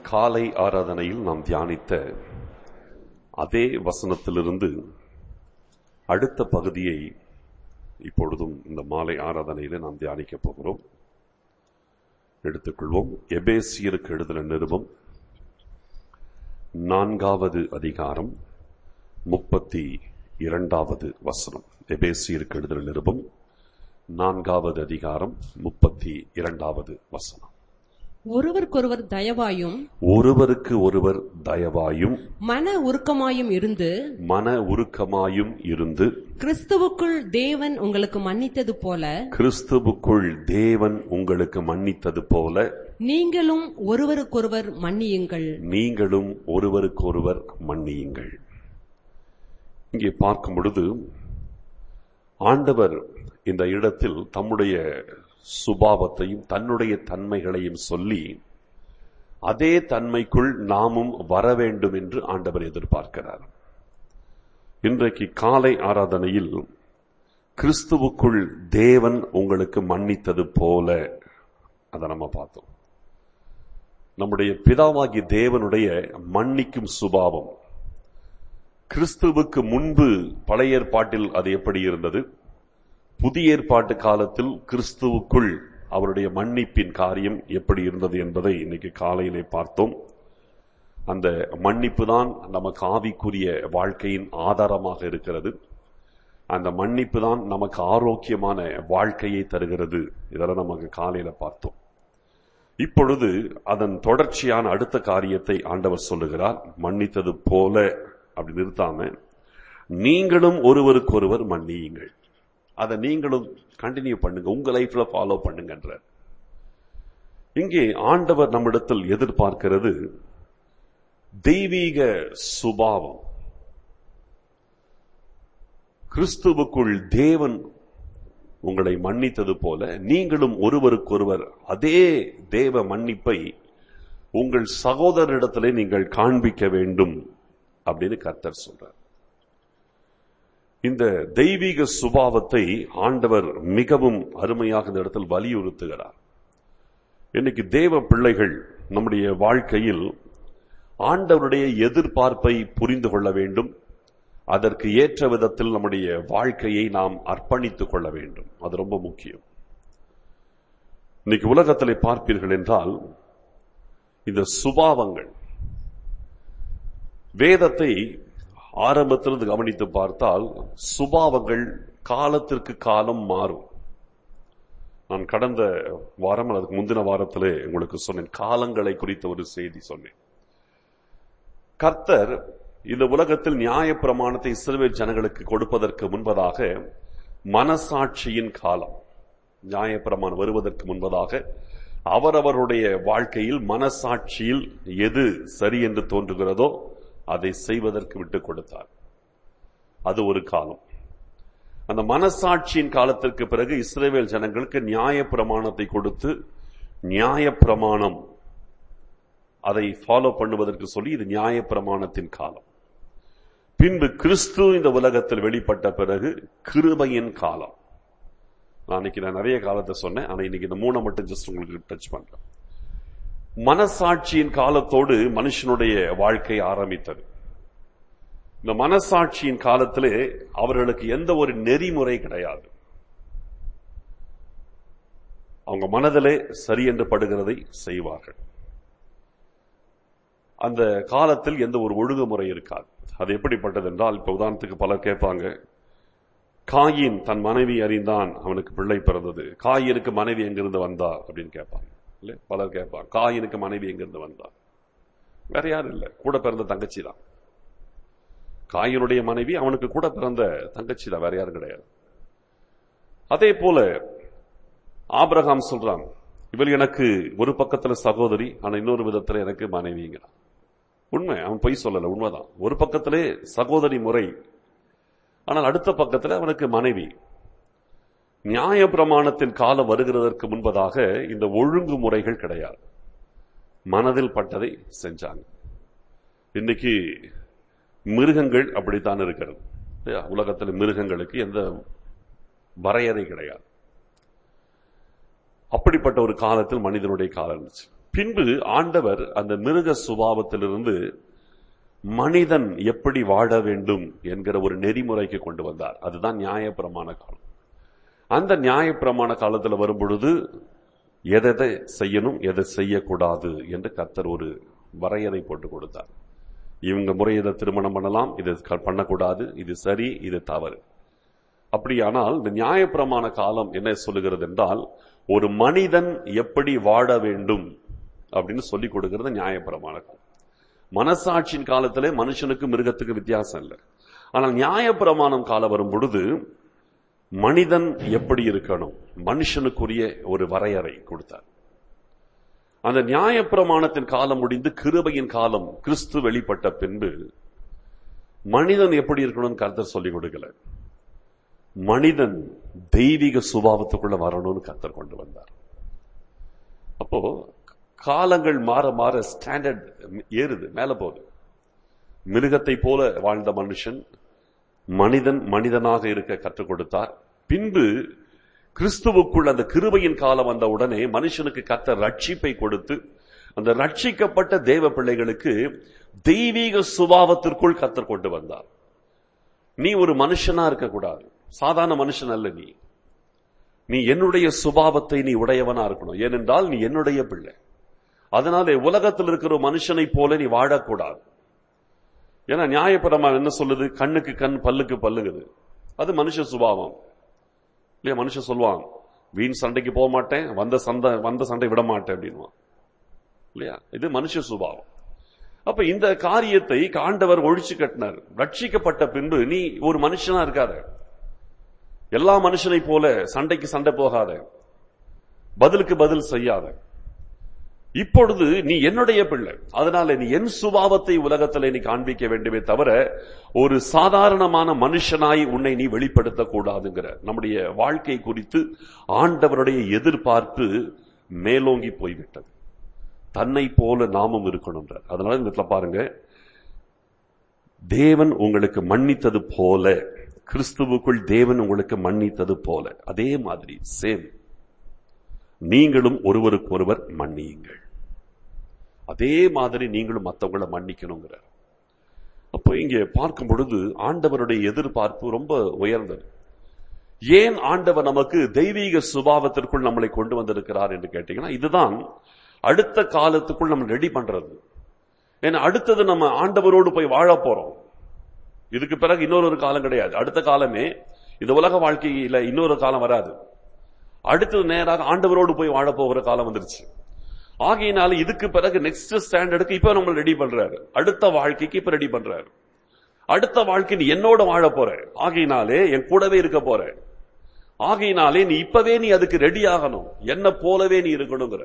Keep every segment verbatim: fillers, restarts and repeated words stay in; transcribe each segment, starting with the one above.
காலை ஆராதனையில் நாம் தியானித்த அதே வசனத்திலிருந்து அடுத்த பகுதியை இப்பொழுதும் இந்த மாலை ஆராதனையில நாம் தியானிக்க போகிறோம். எடுத்துக்கொள்வோம். எபேசியருக்கு எழுதின நிருபம் நான்காவது அதிகாரம் முப்பத்தி இரண்டாவது வசனம். எபேசியருக்கு எழுதின நிருபம் நான்காவது அதிகாரம் முப்பத்தி இரண்டாவது வசனம். ஒருவருக்கொருவர் தயவாயும் ஒருவருக்கு ஒருவர் தயவாயும் மன உருக்கமாயும் இருந்து மன உருக்கமாயும் இருந்து கிறிஸ்துவுக்குள் தேவன் உங்களுக்கு மன்னித்தது போல கிறிஸ்துவுக்குள் தேவன் உங்களுக்கு மன்னித்தது போல நீங்களும் ஒருவருக்கொருவர் மன்னியுங்கள் நீங்களும் ஒருவருக்கொருவர் மன்னியுங்கள். இங்கே பார்க்கும் பொழுது ஆண்டவர் இந்த இடத்தில் தம்முடைய சுபாவத்தையும் தன்னுடைய தன்மைகளையும் சொல்லி அதே தன்மைக்குள் நாமும் வர வேண்டும் என்று ஆண்டவர் எதிர்பார்க்கிறார். இன்றைக்கு காலை ஆராதனையில் கிறிஸ்துவுக்குள் தேவன் உங்களுக்கு மன்னித்தது போல அதை நம்ம பார்த்தோம். நம்முடைய பிதாவாகிய தேவனுடைய மன்னிக்கும் சுபாவம் கிறிஸ்துவுக்கு முன்பு பழைய ஏற்பாட்டில் அது எப்படி இருந்தது, புதிய ஏற்பாட்டு காலத்தில் கிறிஸ்துவுக்குள் அவருடைய மன்னிப்பின் காரியம் எப்படி இருந்தது என்பதை இன்னைக்கு காலையிலே பார்த்தோம். அந்த மன்னிப்பு தான் நமக்கு ஆவிக்குரிய வாழ்க்கையின் ஆதாரமாக இருக்கிறது. அந்த மன்னிப்பு தான் நமக்கு ஆரோக்கியமான வாழ்க்கையை தருகிறது. இதெல்லாம் நமக்கு காலையில பார்த்தோம். இப்பொழுது அதன் தொடர்ச்சியான அடுத்த காரியத்தை ஆண்டவர் சொல்லுகிறார். மன்னித்தது போல அப்படி நிறுத்தாம நீங்களும் ஒருவருக்கொருவர் மன்னியுங்கள். அதை நீங்களும் கண்டினியூ பண்ணுங்க, உங்க லைஃப்ல ஃபாலோ பண்ணுங்கன்ற. இங்கே ஆண்டவர் நம்மிடத்தில் எதிர்பார்க்கிறது தெய்வீக சுபாவம். கிறிஸ்துவுக்குள் தேவன் உங்களை மன்னித்தது போல நீங்களும் ஒருவருக்கொருவர் அதே தேவ மன்னிப்பை உங்கள் சகோதரரிடத்திலே நீங்கள் காண்பிக்க வேண்டும் அப்படின்னு கர்த்தர் சொல்றார். இந்த தெய்வீக சுபாவத்தை ஆண்டவர் மிகவும் அருமையாக இந்த இடத்தில் வலியுறுத்துகிறார். இன்னைக்கு தேவ பிள்ளைகள் நம்முடைய வாழ்க்கையில் ஆண்டவருடைய எதிர்பார்ப்பை புரிந்து கொள்ள வேண்டும். அதற்கு ஏற்ற விதத்தில் நம்முடைய வாழ்க்கையை நாம் அர்ப்பணித்துக் கொள்ள வேண்டும். அது ரொம்ப முக்கியம். இன்னைக்கு உலகத்திலே பார்ப்பீர்கள் என்றால் இந்த சுபாவங்கள், வேதத்தை ஆரம்பத்திலிருந்து கவனித்து பார்த்தால் சுபாவங்கள் காலத்திற்கு காலம் மாறும். நான் கடந்த வாரம் அதுக்கு முந்தின வாரத்திலே உங்களுக்கு சொன்னேன், காலங்களை குறித்த ஒரு செய்தி சொன்னேன். கர்த்தர் இந்த உலகத்தில் நியாயப்பிரமாணத்தை இஸ்ரவேல் ஜனங்களுக்கு கொடுப்பதற்கு முன்பதாக மனசாட்சியின் காலம், நியாயப்பிரமாணம் வருவதற்கு முன்பதாக அவரவருடைய வாழ்க்கையில் மனசாட்சியில் எது சரி என்று தோன்றுகிறதோ அதை செய்வதற்கு விட்டுக் கொடுத்தார். அது ஒரு காலம். அந்த மனசாட்சியின் காலத்திற்கு பிறகு இஸ்ரவேல் ஜனங்களுக்கு நியாயப்பிரமாணத்தை கொடுத்து நியாயப்பிரமாணம் அதை ஃபாலோ பண்ணுவதற்கு சொல்லி இது நியாயப்பிரமாணத்தின் காலம். பின்பு கிறிஸ்து இந்த உலகத்தில் வெளிப்பட்ட பிறகு கிருபையின் காலம். நான் இன்னைக்கு நான் நிறைய காலத்தை சொன்னேன், ஆனா இன்னைக்கு இந்த மூணை மட்டும் ஜஸ்ட் உங்களுக்கு டச் பண்றேன். மனசாட்சியின் காலத்தோடு மனுஷனுடைய வாழ்க்கை ஆரம்பித்தது. இந்த மனசாட்சியின் காலத்திலே அவர்களுக்கு எந்த ஒரு நெறிமுறை கிடையாது. அவங்க மனதிலே சரி என்று படுகிறதை செய்வார்கள். அந்த காலத்தில் எந்த ஒரு ஒழுங்குமுறை இருக்காது. அது எப்படிப்பட்டது என்றால், இப்ப உதாரணத்துக்கு பலர் கேட்பாங்க, காயின் தன் மனைவி அறிந்தான், அவனுக்கு பிள்ளை பிறந்தது, காயினுக்கு மனைவி எங்கிருந்து வந்தா அப்படின்னு கேட்பாங்க. இல்ல பலர் கேட்பாங்க, காயினுக்கு மனைவி எங்கிருந்து வந்தா? வேற யாரும் இல்ல, கூட பிறந்த தங்கச்சி தான். காயினுடைய மனைவி அவனுக்கு கூட பிறந்த தங்கச்சி தான், வேற யாரும் கிடையாது. அதே போல ஆபிரகாம் சொல்றான், இவள் எனக்கு ஒரு பக்கத்துல சகோதரி, ஆனா இன்னொரு விதத்துல எனக்கு மனைவிங்கிறான். உண்மை, அவன் பொய் சொல்லல, உண்மைதான். ஒரு பக்கத்திலே சகோதரி முறை, ஆனால் அடுத்த பக்கத்துல அவனுக்கு மனைவி. நியாய பிரமாணத்தின் காலம் வருகிறதற்கு முன்பதாக இந்த ஒழுங்குமுறைகள் கிடையாது. மனதில் பட்டதை செஞ்சாங்க. இன்னைக்கு மிருகங்கள் அப்படித்தான் இருக்கிறது. உலகத்தில் மிருகங்களுக்கு எந்த வரையறை கிடையாது. அப்படிப்பட்ட ஒரு காலத்தில் மனிதனுடைய காலம் இருந்துச்சு. பின்பு ஆண்டவர் அந்த மிருக சுபாவத்திலிருந்து மனிதன் எப்படி வாழ வேண்டும் என்கிற ஒரு நெறிமுறைக்கு கொண்டு வந்தார். அதுதான் நியாயப்பிரமாண காலம். அந்த நியாயப்பிரமாண காலத்தில் வரும் பொழுது எதை செய்யணும், எதை செய்யக்கூடாது என்று கர்த்தர் ஒரு வரையறை போட்டு கொடுத்தார். இவங்க முறை இதை திருமணம் பண்ணலாம், இது பண்ணக்கூடாது, இது சரி, இது தவறு. அப்படியானால் இந்த நியாயப்பிரமாண காலம் என்ன சொல்லுகிறது என்றால், ஒரு மனிதன் எப்படி வாழ வேண்டும் அப்படின்னு சொல்லிக் கொடுக்கிறது நியாயப்பிரமாண காலம். மனசாட்சியின் காலத்திலே மனுஷனுக்கு மிருகத்துக்கு வித்தியாசம் இல்லை. ஆனால் நியாயப்பிரமாணம் காலம் வரும் பொழுது மனிதன் எப்படி இருக்கணும், மனுஷனுக்குரிய ஒரு வரையறை கொடுத்தார். அந்த நியாயப்பிரமாணத்தின் காலம் முடிந்து கிருபையின் காலம் கிறிஸ்து வெளிப்பட்ட பின்பு மனிதன் எப்படி இருக்கணும்னு கர்த்தர் சொல்லிக் கொடுக்கல. மனிதன் தெய்வீக சுபாவத்துக்குள்ள வரணும்னு கர்த்தர் கொண்டு வந்தார். அப்போ காலங்கள் மாற மாற ஸ்டாண்டர்ட் ஏறுது, மேல போகுது. மிருகத்தை போல வாழ்ந்த மனுஷன் மனிதன் மனிதனாக இருக்க கற்றுக் கொடுத்தார். பின்பு கிறிஸ்துவுக்குள் அந்த கிருபையின் காலம் வந்த உடனே மனுஷனுக்கு கர்த்தர் ரட்சிப்பை கொடுத்து அந்த ரட்சிக்கப்பட்ட தேவ பிள்ளைகளுக்கு தெய்வீக சுபாவத்திற்குள் கர்த்தர் கொண்டு வந்தார். நீ ஒரு மனுஷனா இருக்கக்கூடாது, சாதாரண மனுஷன் அல்ல. நீ நீ என்னுடைய சுபாவத்தை நீ உடையவனா இருக்கணும். ஏனென்றால் நீ என்னுடைய பிள்ளை. அதனாலே உலகத்தில் இருக்கிற மனுஷனை போல நீ வாழக்கூடாது. ஏன்னா நியாயப்பிரமாணம் என்ன சொல்லுது? கண்ணுக்கு கண், பல்லுக்கு பல்லுங்குது. அது மனுஷ சுபாவம் இல்லையா? மனுஷன் சொல்லுவான், வீண் சண்டைக்கு போக மாட்டேன், வந்த சண்டை வந்த சண்டை விட மாட்டேன் அப்படின்வான் இல்லையா? இது மனுஷ சுபாவம். அப்ப இந்த காரியத்தை ஆண்டவர் ஒழிச்சு கட்டினார். ரட்சிக்கப்பட்ட பின்பு நீ ஒரு மனுஷனா இருக்காத, எல்லா மனுஷனை போல சண்டைக்கு சண்டை போகாத, பதிலுக்கு பதில் செய்யாத. இப்பொழுது நீ என்னுடைய பிள்ளை, அதனால நீ என் சுபாவத்தை உலகத்தில் நீ காண்பிக்க வேண்டுமே தவிர ஒரு சாதாரணமான மனுஷனாய் உன்னை நீ வெளிப்படுத்த கூடாதுங்கிற நம்முடைய வாழ்க்கை குறித்து ஆண்டவருடைய எதிர்பார்ப்பு மேலோங்கி போய்விட்டது. தன்னை போல நாமும் இருக்கணும். அதனால இந்த இடத்துல பாருங்க, தேவன் உங்களுக்கு மன்னித்தது போல, கிறிஸ்துவுக்குள் தேவன் உங்களுக்கு மன்னித்தது போல, அதே மாதிரி சேம் நீங்களும் ஒருவருக்கு ஒருவர் மன்னியுங்கள். அதே மாதிரி நீங்களும் மற்றவங்களை மன்னிக்கணுங்கிறார். அப்போ இங்கே பார்க்கும் பொழுது ஆண்டவருடைய எதிர்பார்ப்பு ரொம்ப உயர்ந்தது. ஏன் ஆண்டவர் நமக்கு தெய்வீக சுபாவத்திற்குள் நம்மளை கொண்டு வந்திருக்கிறார் என்று கேட்டீங்கன்னா, இதுதான் அடுத்த காலத்துக்குள் நம்ம ரெடி பண்றது. ஏன்னா அடுத்தது நம்ம ஆண்டவரோடு போய் வாழ போறோம். இதுக்கு பிறகு இன்னொரு காலம் கிடையாது. அடுத்த காலமே இந்த உலக வாழ்க்கையில இன்னொரு காலம் வராது. அடுத்தது நேராக ஆண்டவரோடு போய் வாழ போகிற காலம் வந்துருச்சு. ஆகையினால இதுக்கு பிறகு நெக்ஸ்ட் ஸ்டாண்டர்டுக்கு இப்ப நம்ம ரெடி பண்றாரு. அடுத்த வாழ்க்கைக்கு இப்ப ரெடி பண்றாரு. அடுத்த வாழ்க்கை நீ என்னோட வாழ போற, ஆகையினாலே என் கூடவே இருக்க போற, ஆகையினாலே நீ இப்பவே நீ அதுக்கு ரெடி ஆகணும், என்ன போலவே நீ இருக்கணுங்கிற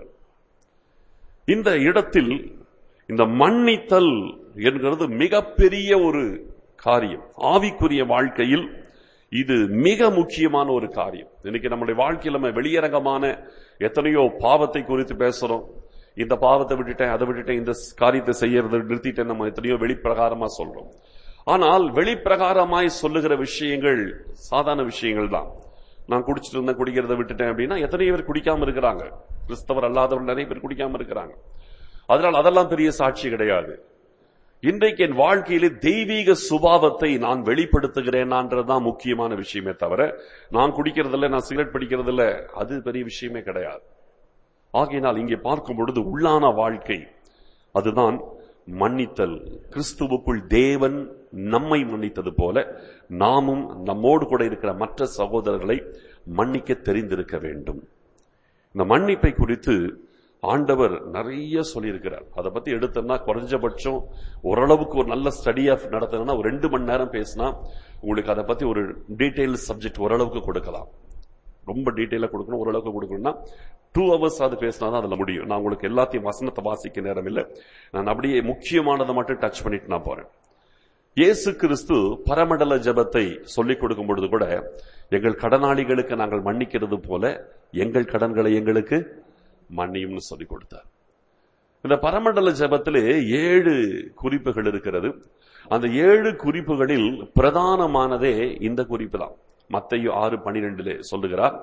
இந்த இடத்தில் இந்த மன்னித்தல் என்கிறது மிகப்பெரிய ஒரு காரியம். ஆவிக்குரிய வாழ்க்கையில் இது மிக முக்கியமான ஒரு காரியம். இன்னைக்கு நம்முடைய வாழ்க்கையில் நம்ம வெளியரங்கமான எத்தனையோ பாவத்தை குறித்து பேசுறோம். இந்த பாவத்தை விட்டுட்டேன், அதை விட்டுட்டேன், இந்த காரியத்தை செய்யறதை நிறுத்திட்டேன், நம்ம எத்தனையோ வெளிப்பிரகாரமா சொல்றோம். ஆனால் வெளிப்பிரகாரமாய் சொல்லுகிற விஷயங்கள் சாதாரண விஷயங்கள் தான். நான் குடிச்சிட்டு இருந்தேன், குடிக்கிறத விட்டுட்டேன் அப்படின்னா எத்தனையோ பேர் குடிக்காம இருக்கிறாங்க. கிறிஸ்தவர் அல்லாதவர்கள் நிறைய பேர் குடிக்காம இருக்கிறாங்க. அதனால் அதெல்லாம் பெரிய சாட்சி கிடையாது. இன்றைக்கு என் வாழ்க்கையிலே தெய்வீக சுபாவத்தை நான் வெளிப்படுத்துகிறேன்ன்றதுதான் முக்கியமான விஷயமே தவிர, நான் குடிக்கிறதில்ல, நான் சிகரெட் பிடிக்கிறதில்ல, அது பெரிய விஷயமே கிடையாது. ஆகையினால் இங்கே பார்க்கும் பொழுது உள்ளான வாழ்க்கை அதுதான் மன்னித்தல். கிறிஸ்துவுக்குள் தேவன் நம்மை மன்னித்தது போல நாமும் நம்மோடு கூட இருக்கிற மற்ற சகோதரர்களை மன்னிக்க தெரிந்திருக்க வேண்டும். இந்த மன்னிப்பை குறித்து ஆண்டவர் நிறைய சொல்லியிருக்கிறார். அதை பத்தி எடுத்தோம்னா குறைஞ்சபட்சம் ஓரளவுக்கு ஒரு நல்ல ஸ்டடியா நடத்தணும்னா ஒரு ரெண்டு மணி நேரம் பேசினா உங்களுக்கு அதை பத்தி ஒரு டீடைல் சப்ஜெக்ட் ஓரளவுக்கு கொடுக்கலாம். ரொம்ப டீடைலா கொடுக்கணும், ஓரளவுக்கு கொடுக்கணும்னா டூ ஹவர்ஸ் அது பேசினாதான் அதுல முடியும். நான் உங்களுக்கு எல்லாத்தையும் வசனத்தை வாசிக்க நேரம் இல்லை. நான் அப்படியே முக்கியமானதை மட்டும் டச் பண்ணிட்டு நான் போறேன். இயேசு கிறிஸ்து பரமண்டல ஜெபத்தை சொல்லிக் கொடுக்கும் பொழுது கூட, எங்கள் கடனாளிகளுக்கு நாங்கள் மன்னிக்கிறது போல எங்கள் கடன்களை எங்களுக்கு மன்னியும்னு சொல்லிக் கொடுத்தார். இந்த பரமண்டல ஜெபத்திலே ஏழு குறிப்புகள் இருக்கிறது. அந்த ஏழு குறிப்புகளில் பிரதானமானதே இந்த குறிப்பு தான். மத்தேயு ஆறு பனிரெண்டிலே சொல்லுகிறார்,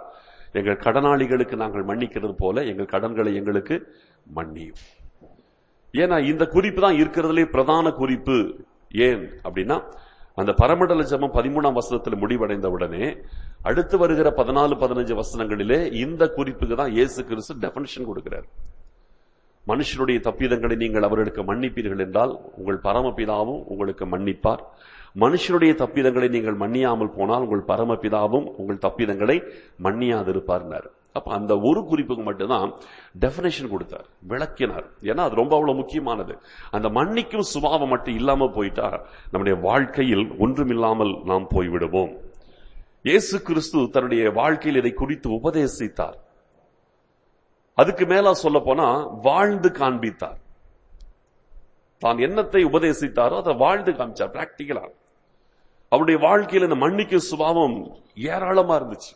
எங்கள் கடனாளிகளுக்கு நாங்கள் மன்னிக்கிறது போல எங்கள் கடன்களை எங்களுக்கு மன்னியும். ஏன்னா இந்த குறிப்பு தான் இருக்கிறதுலே பிரதான குறிப்பு. ஏன் அப்படின்னா, அந்த பரமண்டல ஜெபம் பதிமூணாம் வசனத்தில் முடிவடைந்த உடனே அடுத்து வருகிற பதினாலு பதினஞ்சு வசனங்களிலே இந்த குறிப்புக்கு தான் இயேசு கிறிஸ்து டெஃபினிஷன் கொடுக்கிறார். மனுஷனுடைய தப்பிதங்களை நீங்கள் அவர்களுக்கு மன்னிப்பீர்கள் என்றால் உங்கள் பரமபிதாவும் உங்களுக்கு மன்னிப்பார். மனுஷனுடைய தப்பிதங்களை நீங்கள் மன்னியாமல் போனால் உங்கள் பரமபிதாவும் உங்கள் தப்பிதங்களை மன்னியாதிருப்பார். அப்ப அந்த ஒரு குறிப்புக்கு மட்டும்தான் டெஃபினேஷன் கொடுத்தார், விளக்கினார். ஏன்னா அது ரொம்ப அவ்வளவு முக்கியமானது. அந்த மன்னிக்கும் சுபாவம் மட்டும் இல்லாம போயிட்டா நம்முடைய வாழ்க்கையில் ஒன்றுமில்லாமல் நாம் போய்விடுவோம். இயேசு கிறிஸ்து தன்னுடைய வாழ்க்கையில் இதை குறித்து உபதேசித்தார். அதுக்கு மேல சொல்ல போனா வாழ்ந்து காண்பித்தார். தான் என்னத்தை உபதேசித்தாரோ அதை வாழ்ந்து காமிச்சார் பிராக்டிகலா. அவருடைய வாழ்க்கையில் இந்த மன்னிக்கும் சுபாவம் ஏராளமா இருந்துச்சு.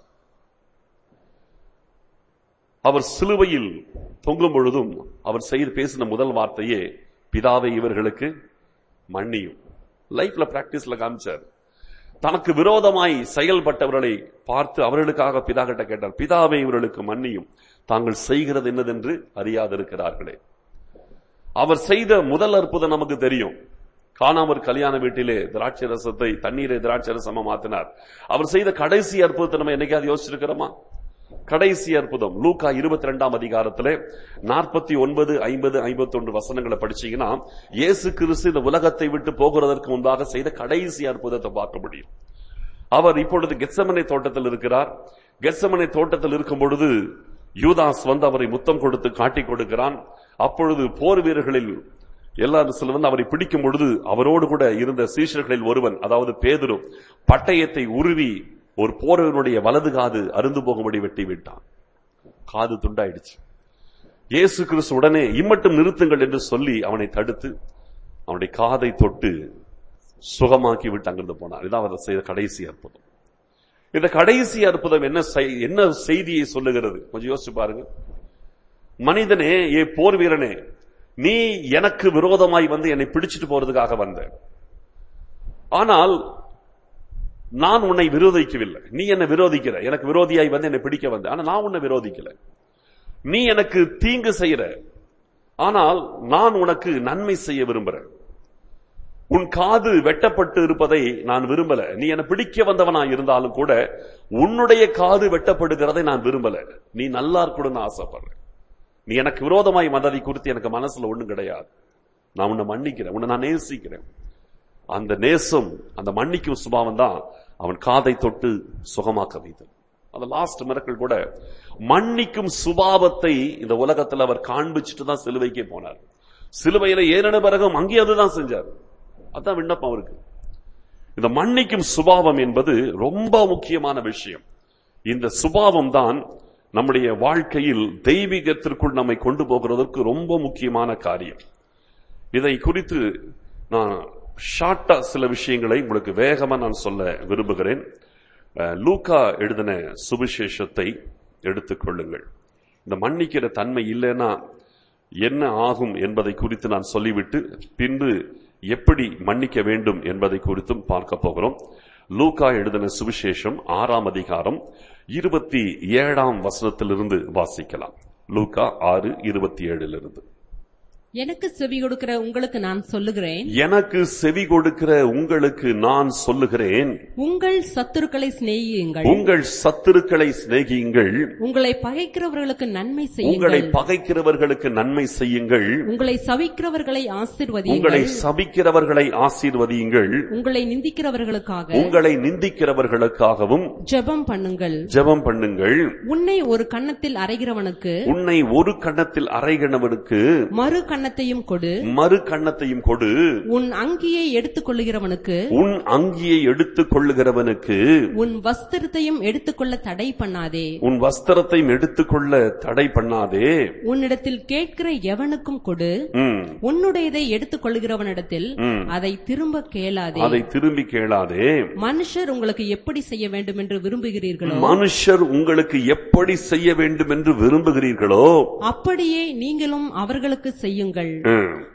அவர் சிலுவையில் தொங்கும் பொழுதும் அவர் செய்து பேசின முதல் வார்த்தையே பிதாவை இவர்களுக்கு மன்னியும். லைஃப்ல பிராக்டிஸ்ல காமிச்சார். தனக்கு விரோதமாய் செயல்பட்டவர்களை பார்த்து அவர்களுக்காக பிதா கிட்ட கேட்டார், பிதாவை இவர்களுக்கு மன்னியும், தாங்கள் செய்கிறது என்னதென்று அறியாதிருக்கிறார்களே. அவர் செய்த முதல் அற்புதம் நமக்கு தெரியும். கானாமர் கல்யாண வீட்டிலே திராட்சை ரசத்தை தண்ணீரை திராட்சை ரசமா மாத்தினார். அவர் செய்த கடைசி அற்புதத்தை நம்ம என்னைக்காவது யோசிச்சிருக்கிறோமா? கடைசி அற்புதம் லூக்கா இருபத்தி ரெண்டாம் அதிகாரத்திலே நாற்பத்தி ஒன்பது ஐம்பது ஐம்பத்தி ஒன்று வசனங்களை படிச்சீங்கன்னா இயேசு கிறிஸ்து இந்த உலகத்தை விட்டு போகிறதற்கு முன்பாக செய்த கடைசி அற்புதத்தை பார்க்க முடியும். அவர் இப்பொழுது கெத்செமனே தோட்டத்தில் இருக்கிறார். கெத்செமனே தோட்டத்தில் இருக்கும் பொழுது யூதாஸ் வந்து அவரை முத்தம் கொடுத்து காட்டிக் கொடுக்கிறான். அப்பொழுது போர் வீரர்களில் எல்லாரும் சில வந்து அவரை பிடிக்கும் பொழுது அவரோடு கூட இருந்த சீஷர்களில் ஒருவன், அதாவது பேதுரு, பட்டயத்தை உருவி ஒரு போரவனுடைய வலது காது அருந்து போகும்படி வெட்டி விட்டான். காது துண்டாயிடுச்சு. இயேசு கிறிஸ்து உடனே இம்மட்டும் நிறுத்துங்கள் என்று சொல்லி அவனை தடுத்து அவனுடைய காதை தொட்டு சுகமாக்கி விட்டு அங்கிருந்து போனார். இதான் அவர் செய்த கடைசி அற்புதம். இந்த கடைசி அற்புதம் என்ன என்ன செய்தியை சொல்லுகிறது? கொஞ்சம் யோசிச்சு பாருங்க. மனிதனே, ஏ போர் வீரனே, நீ எனக்கு விரோதமாய் வந்து என்னை பிடிச்சிட்டு போறதுக்காக வந்த, ஆனால் நான் உன்னை விரோதிக்கவில்லை. நீ என்னை விரோதிக்கிற, எனக்கு விரோதியாய் வந்து என்னை பிடிக்க வந்த, ஆனா நான் உன்னை விரோதிக்கல. நீ எனக்கு தீங்கு செய்யற, ஆனால் நான் உனக்கு நன்மை செய்ய விரும்புறேன். உன் காது வெட்டப்பட்டு இருப்பதை நான் விரும்பல. நீ என்னை பிடிக்க வந்தவனா இருந்தாலும் கூட உன்னுடைய காது வெட்டப்படுகிறதை நான் விரும்பல. நீ நல்லா இருக்கணும்னு ஆசைப்படுறேன். நீ எனக்கு விரோதமாய் வந்ததை குறித்து எனக்கு மனசுல ஒண்ணும் கிடையாது. நான் உன்னை மன்னிக்கிறேன், உன்னை நான் நேசிக்கிறேன். அந்த நேசம், அந்த மன்னிக்கும் சுபாவம் தான் அவன் காதை தொட்டு சுகமாக்க வைத்தது. அந்த லாஸ்ட் மிரக்கல் கூட மன்னிக்கும் சுபாவத்தை இந்த உலகத்தில் அவர் காண்பிச்சுட்டு தான் சிலுவைக்கே போனார். சிலுவையில ஏறின பிறகும் அங்கே அதுதான் செஞ்சார். அதான் விண்ணப்பம் அவருக்கு. இந்த மன்னிக்கும் சுபாவம் என்பது ரொம்ப முக்கியமான விஷயம். இந்த சுபாவம் தான் நம்முடைய வாழ்க்கையில் தெய்வீகத்திற்குள் நம்மை கொண்டு போகிறதற்கு ரொம்ப முக்கியமான காரியம். இதை குறித்து நான் ஷார்ட்டா சில விஷயங்களை உங்களுக்கு வேகமா நான் சொல்ல விரும்புகிறேன். லூக்கா எழுதின சுவிசேஷத்தை எடுத்துக்கொள்ளுங்கள். இந்த மன்னிக்கிற தன்மை இல்லைன்னா என்ன ஆகும் என்பதை குறித்து நான் சொல்லிவிட்டு பின்பு எப்படி மன்னிக்க வேண்டும் என்பதை குறித்தும் பார்க்க போகிறோம். லூக்கா எழுதின சுவிசேஷம் ஆறாம் அதிகாரம் இருபத்தி ஏழாம் வசனத்திலிருந்து வாசிக்கலாம். லூக்கா ஆறு இருபத்தி ஏழிலிருந்து. எனக்கு செவி கொடுக்கிற உங்களுக்கு நான் சொல்லுகிறேன், எனக்கு செவி கொடுக்கிற உங்களுக்கு நான் சொல்லுகிறேன், உங்கள் சத்துருக்களை சிநேகியுங்கள், உங்கள் சத்துருக்களை சிநேகியுங்கள், உங்களை பகைக்கிறவர்களுக்கு நன்மை செய்யுங்கள், உங்களை பகைக்கிறவர்களுக்கு நன்மை செய்யுங்கள், உங்களை சபிக்கிறவர்களை ஆசீர்வதியுங்கள், உங்களை சபிக்கிறவர்களை ஆசீர்வதியுங்கள், உங்களை நிந்திக்கிறவர்களுக்காக உங்களை நிந்திக்கிறவர்களுக்காகவும் ஜெபம் பண்ணுங்கள், ஜெபம் பண்ணுங்கள். உன்னை ஒரு கன்னத்தில் அறைகிறவனுக்கு உன்னை ஒரு கன்னத்தில் அறைகிறவனுக்கு மறு கன்னத்தையும் கொடு, மறு கன்னத்தையும் கொடு. உன் அங்கியை எடுத்துக் கொள்ளுகிறவனுக்கு உன் அங்கியை எடுத்துக் கொள்ளுகிறவனுக்கு உன் வஸ்திரத்தையும் எடுத்துக்கொள்ள தடை பண்ணாதே, உன் வஸ்திரத்தையும் எடுத்துக்கொள்ள தடை பண்ணாதே. உன்னிடத்தில் கேட்கிற எவனுக்கும் கொடு, உன்னுடையதை எடுத்துக் கொள்ளுகிறவனிடத்தில் அதை திரும்ப கேளாதே, அதை திரும்பி கேளாதே. மனுஷர் உங்களுக்கு எப்படி செய்ய வேண்டும் என்று விரும்புகிறீர்களோ மனுஷர் உங்களுக்கு எப்படி செய்ய வேண்டும் என்று விரும்புகிறீர்களோ அப்படியே நீங்களும் அவர்களுக்கு செய்யுங்கள்.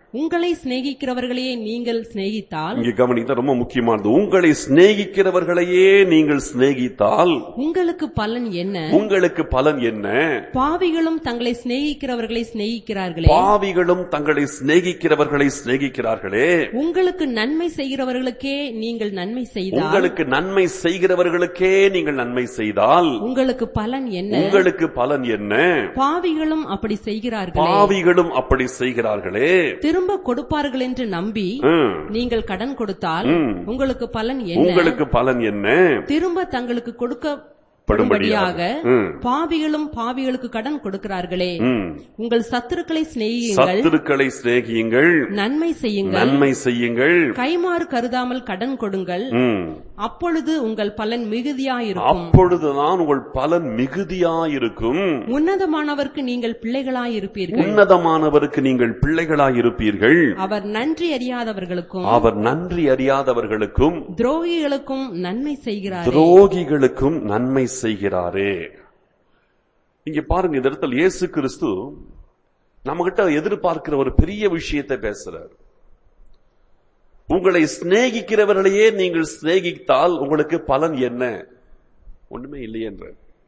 உங்களை சிநேகிக்கிறவர்களையே நீங்கள் சிநேகித்தால், இங்க கவனித்த ரொம்ப முக்கியமானது, உங்களை சிநேகிக்கிறவர்களையே நீங்கள் சிநேகித்தால் உங்களுக்கு பலன் என்ன? உங்களுக்கு பலன் என்ன? பாவிகளும் தங்களை சிநேகிக்கிறவர்களை சிநேகிக்கிறார்களே, பாவிகளும் தங்களை சிநேகிக்கிறவர்களை சிநேகிக்கிறார்களே, உங்களுக்கு நன்மை செய்கிறவர்களுக்கே நீங்கள் நன்மை செய்தால், உங்களுக்கு நன்மை செய்கிறவர்களுக்கே நீங்கள் நன்மை செய்தால் உங்களுக்கு பலன் என்ன? உங்களுக்கு பலன் என்ன? பாவிகளும் அப்படி செய்கிறார்களே, பாவிகளும் அப்படி செய்கிறார்களே, திரும்ப கொடுப்பார்கள் என்று நம்பி ம், நீங்கள் கடன் கொடுத்தால் ம். உங்களுக்கு பலன் என்ன? உங்களுக்கு பலன் என்ன? திரும்ப தங்களுக்கு கொடுக்க படும்படியாக ம், பாவிகளும் பாவிகளுக்கு கடன் கொடுக்கிறார்களே. ம். உங்கள் சத்துருக்களை சிநேகியுங்கள், சத்துருக்களை சிநேகியுங்கள், நன்மை செய்யுங்கள், நன்மை செய்யுங்கள், கைமாறு கருதாமல் கடன் கொடுங்கள், ம். அப்பொழுது உங்கள் பலன் மிகுதியாயிருக்கும். அப்பொழுதுதான் உங்கள் பலன் மிகுதியாயிருக்கும். உன்னதமானவருக்கு நீங்கள் பிள்ளைகளாயிருப்பீர்கள், உன்னதமானவருக்கு நீங்கள் பிள்ளைகளாயிருப்பீர்கள். அவர் நன்றி அறியாதவர்களுக்கும் அவர் நன்றி அறியாதவர்களுக்கும் துரோகிகளுக்கும் நன்மை செய்கிறார். துரோகிகளுக்கும் நன்மை செய்கிறாரே. இங்க பாருங்க, இந்த இடத்துல இயேசு கிறிஸ்து நம்ம கிட்ட எதிர்பார்க்கிற ஒரு பெரிய விஷயத்தை பேசுறார். உங்களை சிநேகிக்கிறவர்களையே நீங்கள் சிநேகித்தால் உங்களுக்கு பலன் என்ன? ஒண்ணுமே இல்லையே என்ற.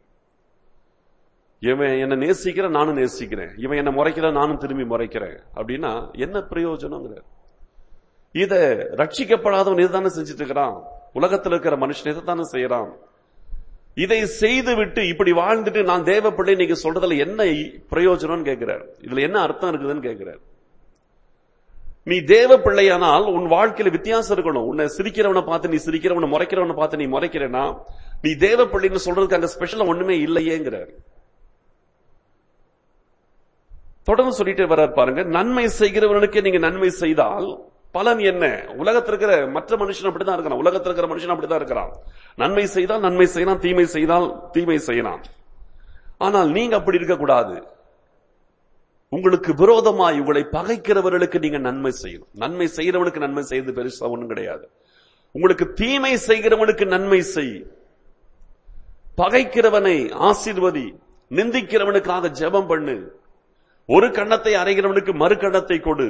இவன் என்ன நேசிக்கிற, நானும் நேசிக்கிறேன், இவன் என்ன முறைக்கிற, நானும் திரும்பி முறைக்கிறேன் அப்படின்னா என்ன பிரயோஜனம்? இத ரட்சிக்கப்படாதவன் இதுதானே செஞ்சுட்டு இருக்கிறான். உலகத்தில் இருக்கிற மனுஷன் இதைத்தானே செய்யறான். இதை செய்து விட்டு இப்படி வாழ்ந்துட்டு நான் தேவ பிள்ளை நீங்க சொல்றதுல என்ன பிரயோஜனம் கேட்கிறார். இதுல என்ன அர்த்தம் இருக்குதுன்னு கேட்கிறார். நீ தேவ பிள்ளையானால் உன் வாழ்க்கையில வித்தியாசம் இருக்கணும். உன்னை சிரிக்கிறவனை பார்த்து நீ சிரிக்கிறவனை, முறைக்கிறவனை பார்த்து நீ முறைக்கிறேன்னா நீ தேவ பிள்ளைன்னு சொல்றதுக்கு அங்க ஸ்பெஷலா ஒண்ணுமே இல்லையேங்கிறார். தொடர்ந்து சொல்லிட்டே வர்றார் பாருங்க. நன்மை செய்கிறவனுக்கே நீங்க நன்மை செய்தால் பலன் என்ன? உலகத்தில் இருக்கிற மற்ற மனுஷன் அப்படிதான் இருக்கிறான். உலகத்தில் இருக்கிற மனுஷன் அப்படிதான் இருக்கிறான். நன்மை செய்தால் நன்மை செய்யலாம், தீமை செய்தால் தீமை செய்யலாம். ஆனால் நீங்க அப்படி இருக்கக்கூடாது. உங்களுக்கு விரோதமாய் உங்களை பகைக்கிறவர்களுக்கு நீங்க நன்மை செய்யணும். நன்மை செய்கிறவனுக்கு நன்மை செய்வது பெருசா ஒண்ணும் கிடையாது. உங்களுக்கு தீமை செய்கிறவனுக்கு நன்மை செய். பகைக்கிறவனை ஆசீர்வதி, நிந்திக்கிறவனுக்காக ஜெபம் பண்ணு, ஒரு கண்ணத்தை அறைகிறவனுக்கு மறு கண்ணத்தை கொடு.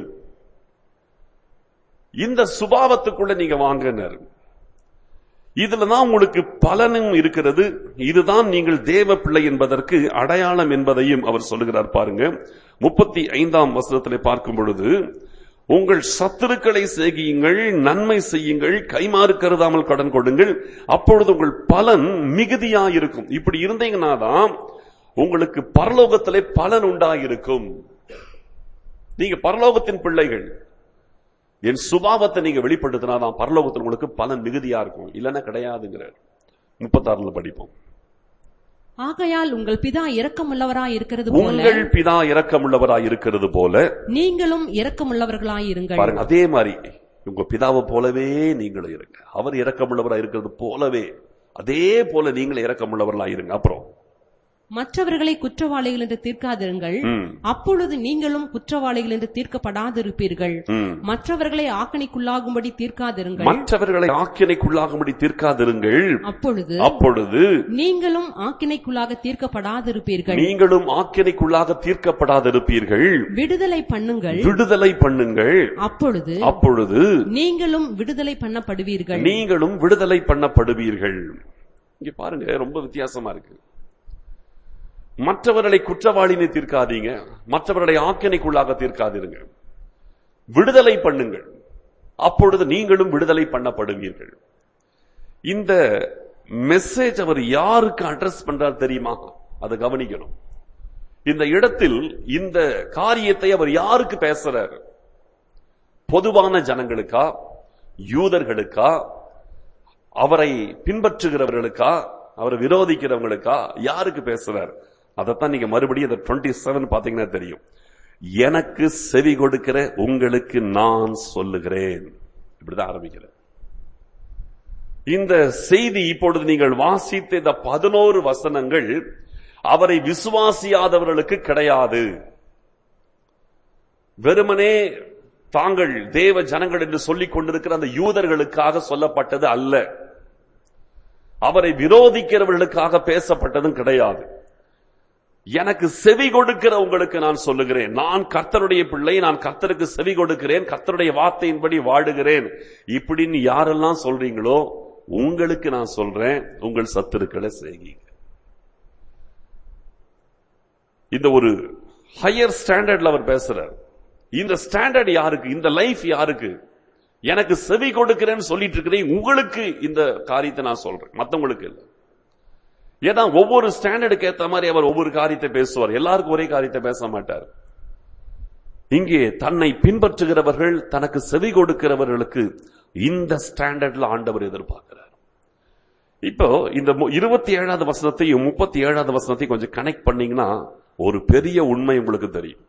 இந்த சுபாவத்துக்குள்ள நீங்க வாங்கினர். இதுலதான் உங்களுக்கு பலனும் இருக்கிறது. இதுதான் நீங்கள் தேவ பிள்ளை என்பதற்கு அடையாளம் என்பதையும் அவர் சொல்லுகிறார். பாருங்க, முப்பத்தி ஐந்தாம் வசனத்திலே பார்க்கும் பொழுது, உங்கள் சத்துருக்களை சிநேகியுங்கள், நன்மை செய்யுங்கள், கைமாறு கருதாமல் கடன் கொடுங்கள், அப்பொழுது உங்கள் பலன் மிகுதியாயிருக்கும். இப்படி இருந்தீங்கன்னா தான் உங்களுக்கு பரலோகத்திலே பலன் உண்டாயிருக்கும். நீங்க பரலோகத்தின் பிள்ளைகள். என் சுபாவத்தை நீங்க வெளிப்படுத்தினாதான் பரலோகத்தில் உங்களுக்கு பலன் மிகுதியா இருக்கும். இல்லன்னா கிடையாதுங்கிறார். முப்பத்தாறுல படிப்போம். ஆகையால் உங்கள் பிதா இரக்கமுள்ளவராய் இருக்கிறது போல, உங்கள் பிதா இரக்கமுள்ளவராய் இருக்கிறது போல நீங்களும் இரக்கமுள்ளவர்களாய் இருங்கள். பாருங்க, அதே மாதிரி உங்க பிதாவை போலவே நீங்களும் இருங்க. அவர் இரக்கமுள்ளவராய் இருக்கிறது போலவே அதே போல நீங்களும் இரக்கமுள்ளவர்களாய் இருங்க. அப்புறம் மற்றவர்களை குற்றவாளிகள் என்று தீர்க்காதிருங்கள், அப்பொழுது நீங்களும் குற்றவாளிகள் என்று தீர்க்கப்படாதிருப்பீர்கள். மற்றவர்களை ஆக்கினைக்குள்ளாகும்படி தீர்க்காதிருங்கள், மற்றவர்களை ஆக்கினைக்குள்ளாகும்படி தீர்க்காதிருங்கள், அப்பொழுது அப்பொழுது நீங்களும் ஆக்கினைக்குள்ளாக தீர்க்கப்படாதிருப்பீர்கள். நீங்களும் ஆக்கினைக்குள்ளாக தீர்க்கப்படாதிருப்பீர்கள். விடுதலை பண்ணுங்கள், விடுதலை பண்ணுங்கள், அப்பொழுது அப்பொழுது நீங்களும் விடுதலை பண்ணப்படுவீர்கள். நீங்களும் விடுதலை பண்ணப்படுவீர்கள். இங்க பாருங்க, ரொம்ப வித்தியாசமா இருக்கு. மற்றவர்களை குற்றவாளினை தீர்க்காதீங்க, மற்றவர்களை ஆக்கினைக்குள்ளாக தீர்க்காதீருங்க, விடுதலை பண்ணுங்கள், அப்பொழுது நீங்களும் விடுதலை பண்ணப்படுவீர்கள். இந்த மெசேஜ் அவர் யாருக்கு அட்ரஸ் பண்றார் தெரியுமா? அதை கவனிக்கணும். இந்த இடத்தில் இந்த காரியத்தை அவர் யாருக்கு பேசுறார்? பொதுவான ஜனங்களுக்கா, யூதர்களுக்கா, அவரை பின்பற்றுகிறவர்களுக்கா, அவரை விரோதிக்கிறவங்களுக்கா, யாருக்கு பேசுறார்? அதைத்தான் நீங்க மறுபடியும் அந்த இருபத்தி ஏழு பாத்தீங்கன்னா தெரியும். எனக்கு செவி கொடுக்கிற உங்களுக்கு நான் சொல்லுகிறேன். இப்படிதான் ஆரம்பிக்கிறேன் இந்த செய்தி. இப்பொழுது நீங்கள் வாசித்த இந்த பதினோரு வசனங்கள் அவரை விசுவாசியாதவர்களுக்கு கிடையாது. வெறுமனே தாங்கள் தேவ ஜனங்கள் என்று சொல்லிக் கொண்டிருக்கிற அந்த யூதர்களுக்காக சொல்லப்பட்டது அல்ல. அவரை விரோதிக்கிறவர்களுக்காக பேசப்பட்டதும் கிடையாது. எனக்கு செவி கொடுக்கிற உங்களுக்கு நான் சொல்லுகிறேன், நான் கர்த்தருடைய பிள்ளை, நான் கர்த்தருக்கு செவி கொடுக்கிறேன், கர்த்தருடைய வார்த்தையின்படி வாடுகிறேன் இப்படின்னு யாரெல்லாம் சொல்றீங்களோ உங்களுக்கு நான் சொல்றேன், உங்கள் சத்துருக்களை செய்யுங்க. இந்த ஒரு ஹையர் ஸ்டாண்டர்ட்ல அவர் பேசுறார். இந்த ஸ்டாண்டர்ட் யாருக்கு? இந்த லைஃப் யாருக்கு? எனக்கு செவி கொடுக்கிறேன்னு சொல்லிட்டு இருக்கிறேன், உங்களுக்கு இந்த காரியத்தை நான் சொல்றேன், மத்தவங்களுக்கு இல்லை. ஏன்னா ஒவ்வொரு ஸ்டாண்டர்டுக்கு ஏற்ற மாதிரி அவர் ஒவ்வொரு காரியத்தை பேசுவார், எல்லாருக்கும் ஒரே காரியத்தை பேச மாட்டார். இங்கே தன்னை பின்பற்றுகிறவர்கள், தனக்கு செவி கொடுக்கிறவர்களுக்கு இந்த ஸ்டாண்டர்ட்ல ஆண்டவர் எதிர்பார்க்கிறார். இப்போ இந்த இருபத்தி ஏழாவது வசனத்தையும் முப்பத்தி ஏழாவது வசனத்தையும் கொஞ்சம் கனெக்ட் பண்ணீங்கன்னா ஒரு பெரிய உண்மை உங்களுக்கு தெரியும்.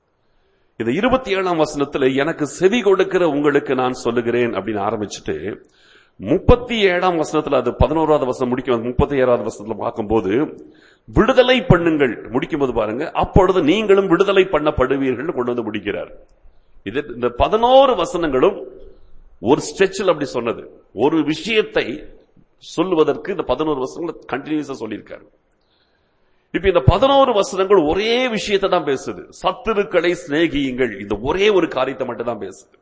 இந்த இருபத்தி ஏழாம் வசனத்துல எனக்கு செவி கொடுக்கிற உங்களுக்கு நான் சொல்லுகிறேன் அப்படின்னு ஆரம்பிச்சுட்டு முப்பத்தி ஏழாம் வசனத்துல அது பதினோராவது வசனம் முடிக்கும். முப்பத்தி ஏழாவது வசனத்துல பார்க்கும்போது விடுதலை பண்ணுங்கள் முடிக்கும் போது பாருங்க, அப்பொழுது நீங்களும் விடுதலை பண்ணப்படுவீர்கள் கொண்டு வந்து முடிக்கிறார். இது இந்த பதினோரு வசனங்களும் ஒரு ஸ்ட்ரெச்சில் அப்படி சொன்னது. ஒரு விஷயத்தை சொல்லுவதற்கு இந்த பதினோரு வசனங்கள் கண்டினியூஸா சொல்லியிருக்காரு. இப்ப இந்த பதினோரு வசனங்கள் ஒரே விஷயத்தை தான் பேசுது, சத்துருக்களை சிநேகியுங்கள், இந்த ஒரே ஒரு காரியத்தை மட்டும் தான் பேசுது.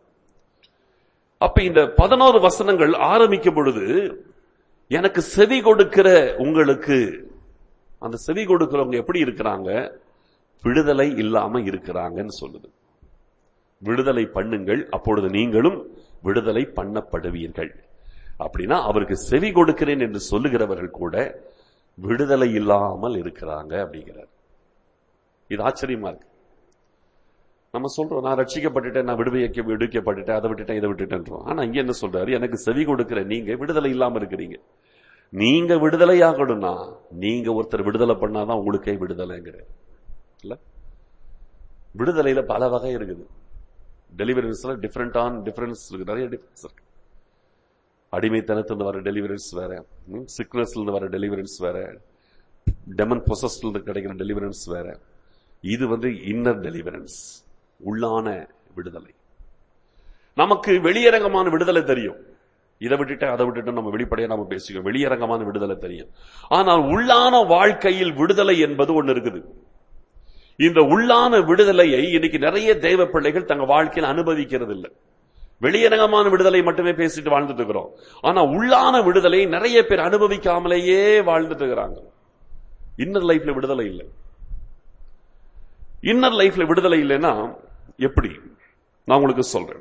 அப்ப இந்த பதினோரு வசனங்கள் ஆரம்பிக்கும் பொழுது எனக்கு செவி கொடுக்கிற உங்களுக்கு, அந்த செவி கொடுக்கிறவங்க எப்படி இருக்கிறாங்க? விடுதலை இல்லாம இருக்கிறாங்கன்னு சொல்லுது. விடுதலை பண்ணுங்கள், அப்பொழுது நீங்களும் விடுதலை பண்ணப்படுவீர்கள். அப்படின்னா அவருக்கு செவி கொடுக்கிறேன் என்று சொல்லுகிறவர்கள் கூட விடுதலை இல்லாமல் இருக்கிறாங்க அப்படிங்கிறார். இது ஆச்சரியமா இருக்கு. நம்ம சொல்றோம், நான் ரட்சிக்கப்பட்டுட்டேன், நான் விடுவிக்க விடுவிக்கப்பட்டுட்டேன், அதை விட்டுட்டேன், இதை விட்டுட்டேன். ஆனா இங்க என்ன சொல்றாரு? எனக்கு செவி கொடுக்கிற நீங்க விடுதலை இல்லாம இருக்கிறீங்க. நீங்க விடுதலை ஆகணும்னா நீங்க ஒருத்தர் விடுதலை பண்ணாதான் உங்களுக்கே விடுதலைங்கிற இல்ல. விடுதலையில பல வகை இருக்குது. டெலிவரன்ஸ்ல டிஃபரெண்ட் ஆன் டிஃபரன்ஸ் இருக்கு, நிறைய டிஃபரன்ஸ் இருக்கு. அடிமைத்தனத்திலிருந்து வர டெலிவரன்ஸ் வேற, சிக்னஸ்ல இருந்து வர டெலிவரன்ஸ் வேற, டெமன் பொசஸ்ல இருந்து கிடைக்கிற டெலிவரன்ஸ் வேற. இது வந்து இன்னர் டெலிவரன்ஸ், உள்ளான விடுதலை. நமக்கு வெளியரங்கமான விடுதலை தெரியும், இதை விட்டுட்டு அதை விட்டுட்டு நம்ம வெளிப்படையா நம்ம பேசிக்கோ, வெளியரங்கமான விடுதலை தெரியும். ஆனால் உள்ளான வாழ்க்கையில் விடுதலை என்பது ஒண்ணு இருக்குது. இந்த உள்ளான விடுதலையை இன்னைக்கு நிறைய தேவ பிள்ளைகள் தங்க வாழ்க்கையில் அனுபவிக்கிறது இல்லை. வெளியரங்கமான விடுதலை மட்டுமே பேசிட்டு வாழ்ந்துட்டு இருக்கிறோம். ஆனா உள்ளான விடுதலை நிறைய பேர் அனுபவிக்காமலேயே வாழ்ந்துட்டு இருக்கிறாங்க. இன்னர் லைஃப்ல விடுதலை இல்லை. இன்னர் லைஃப்ல விடுதலை இல்லைன்னா எப்படி? நான் உங்களுக்கு சொல்றேன்.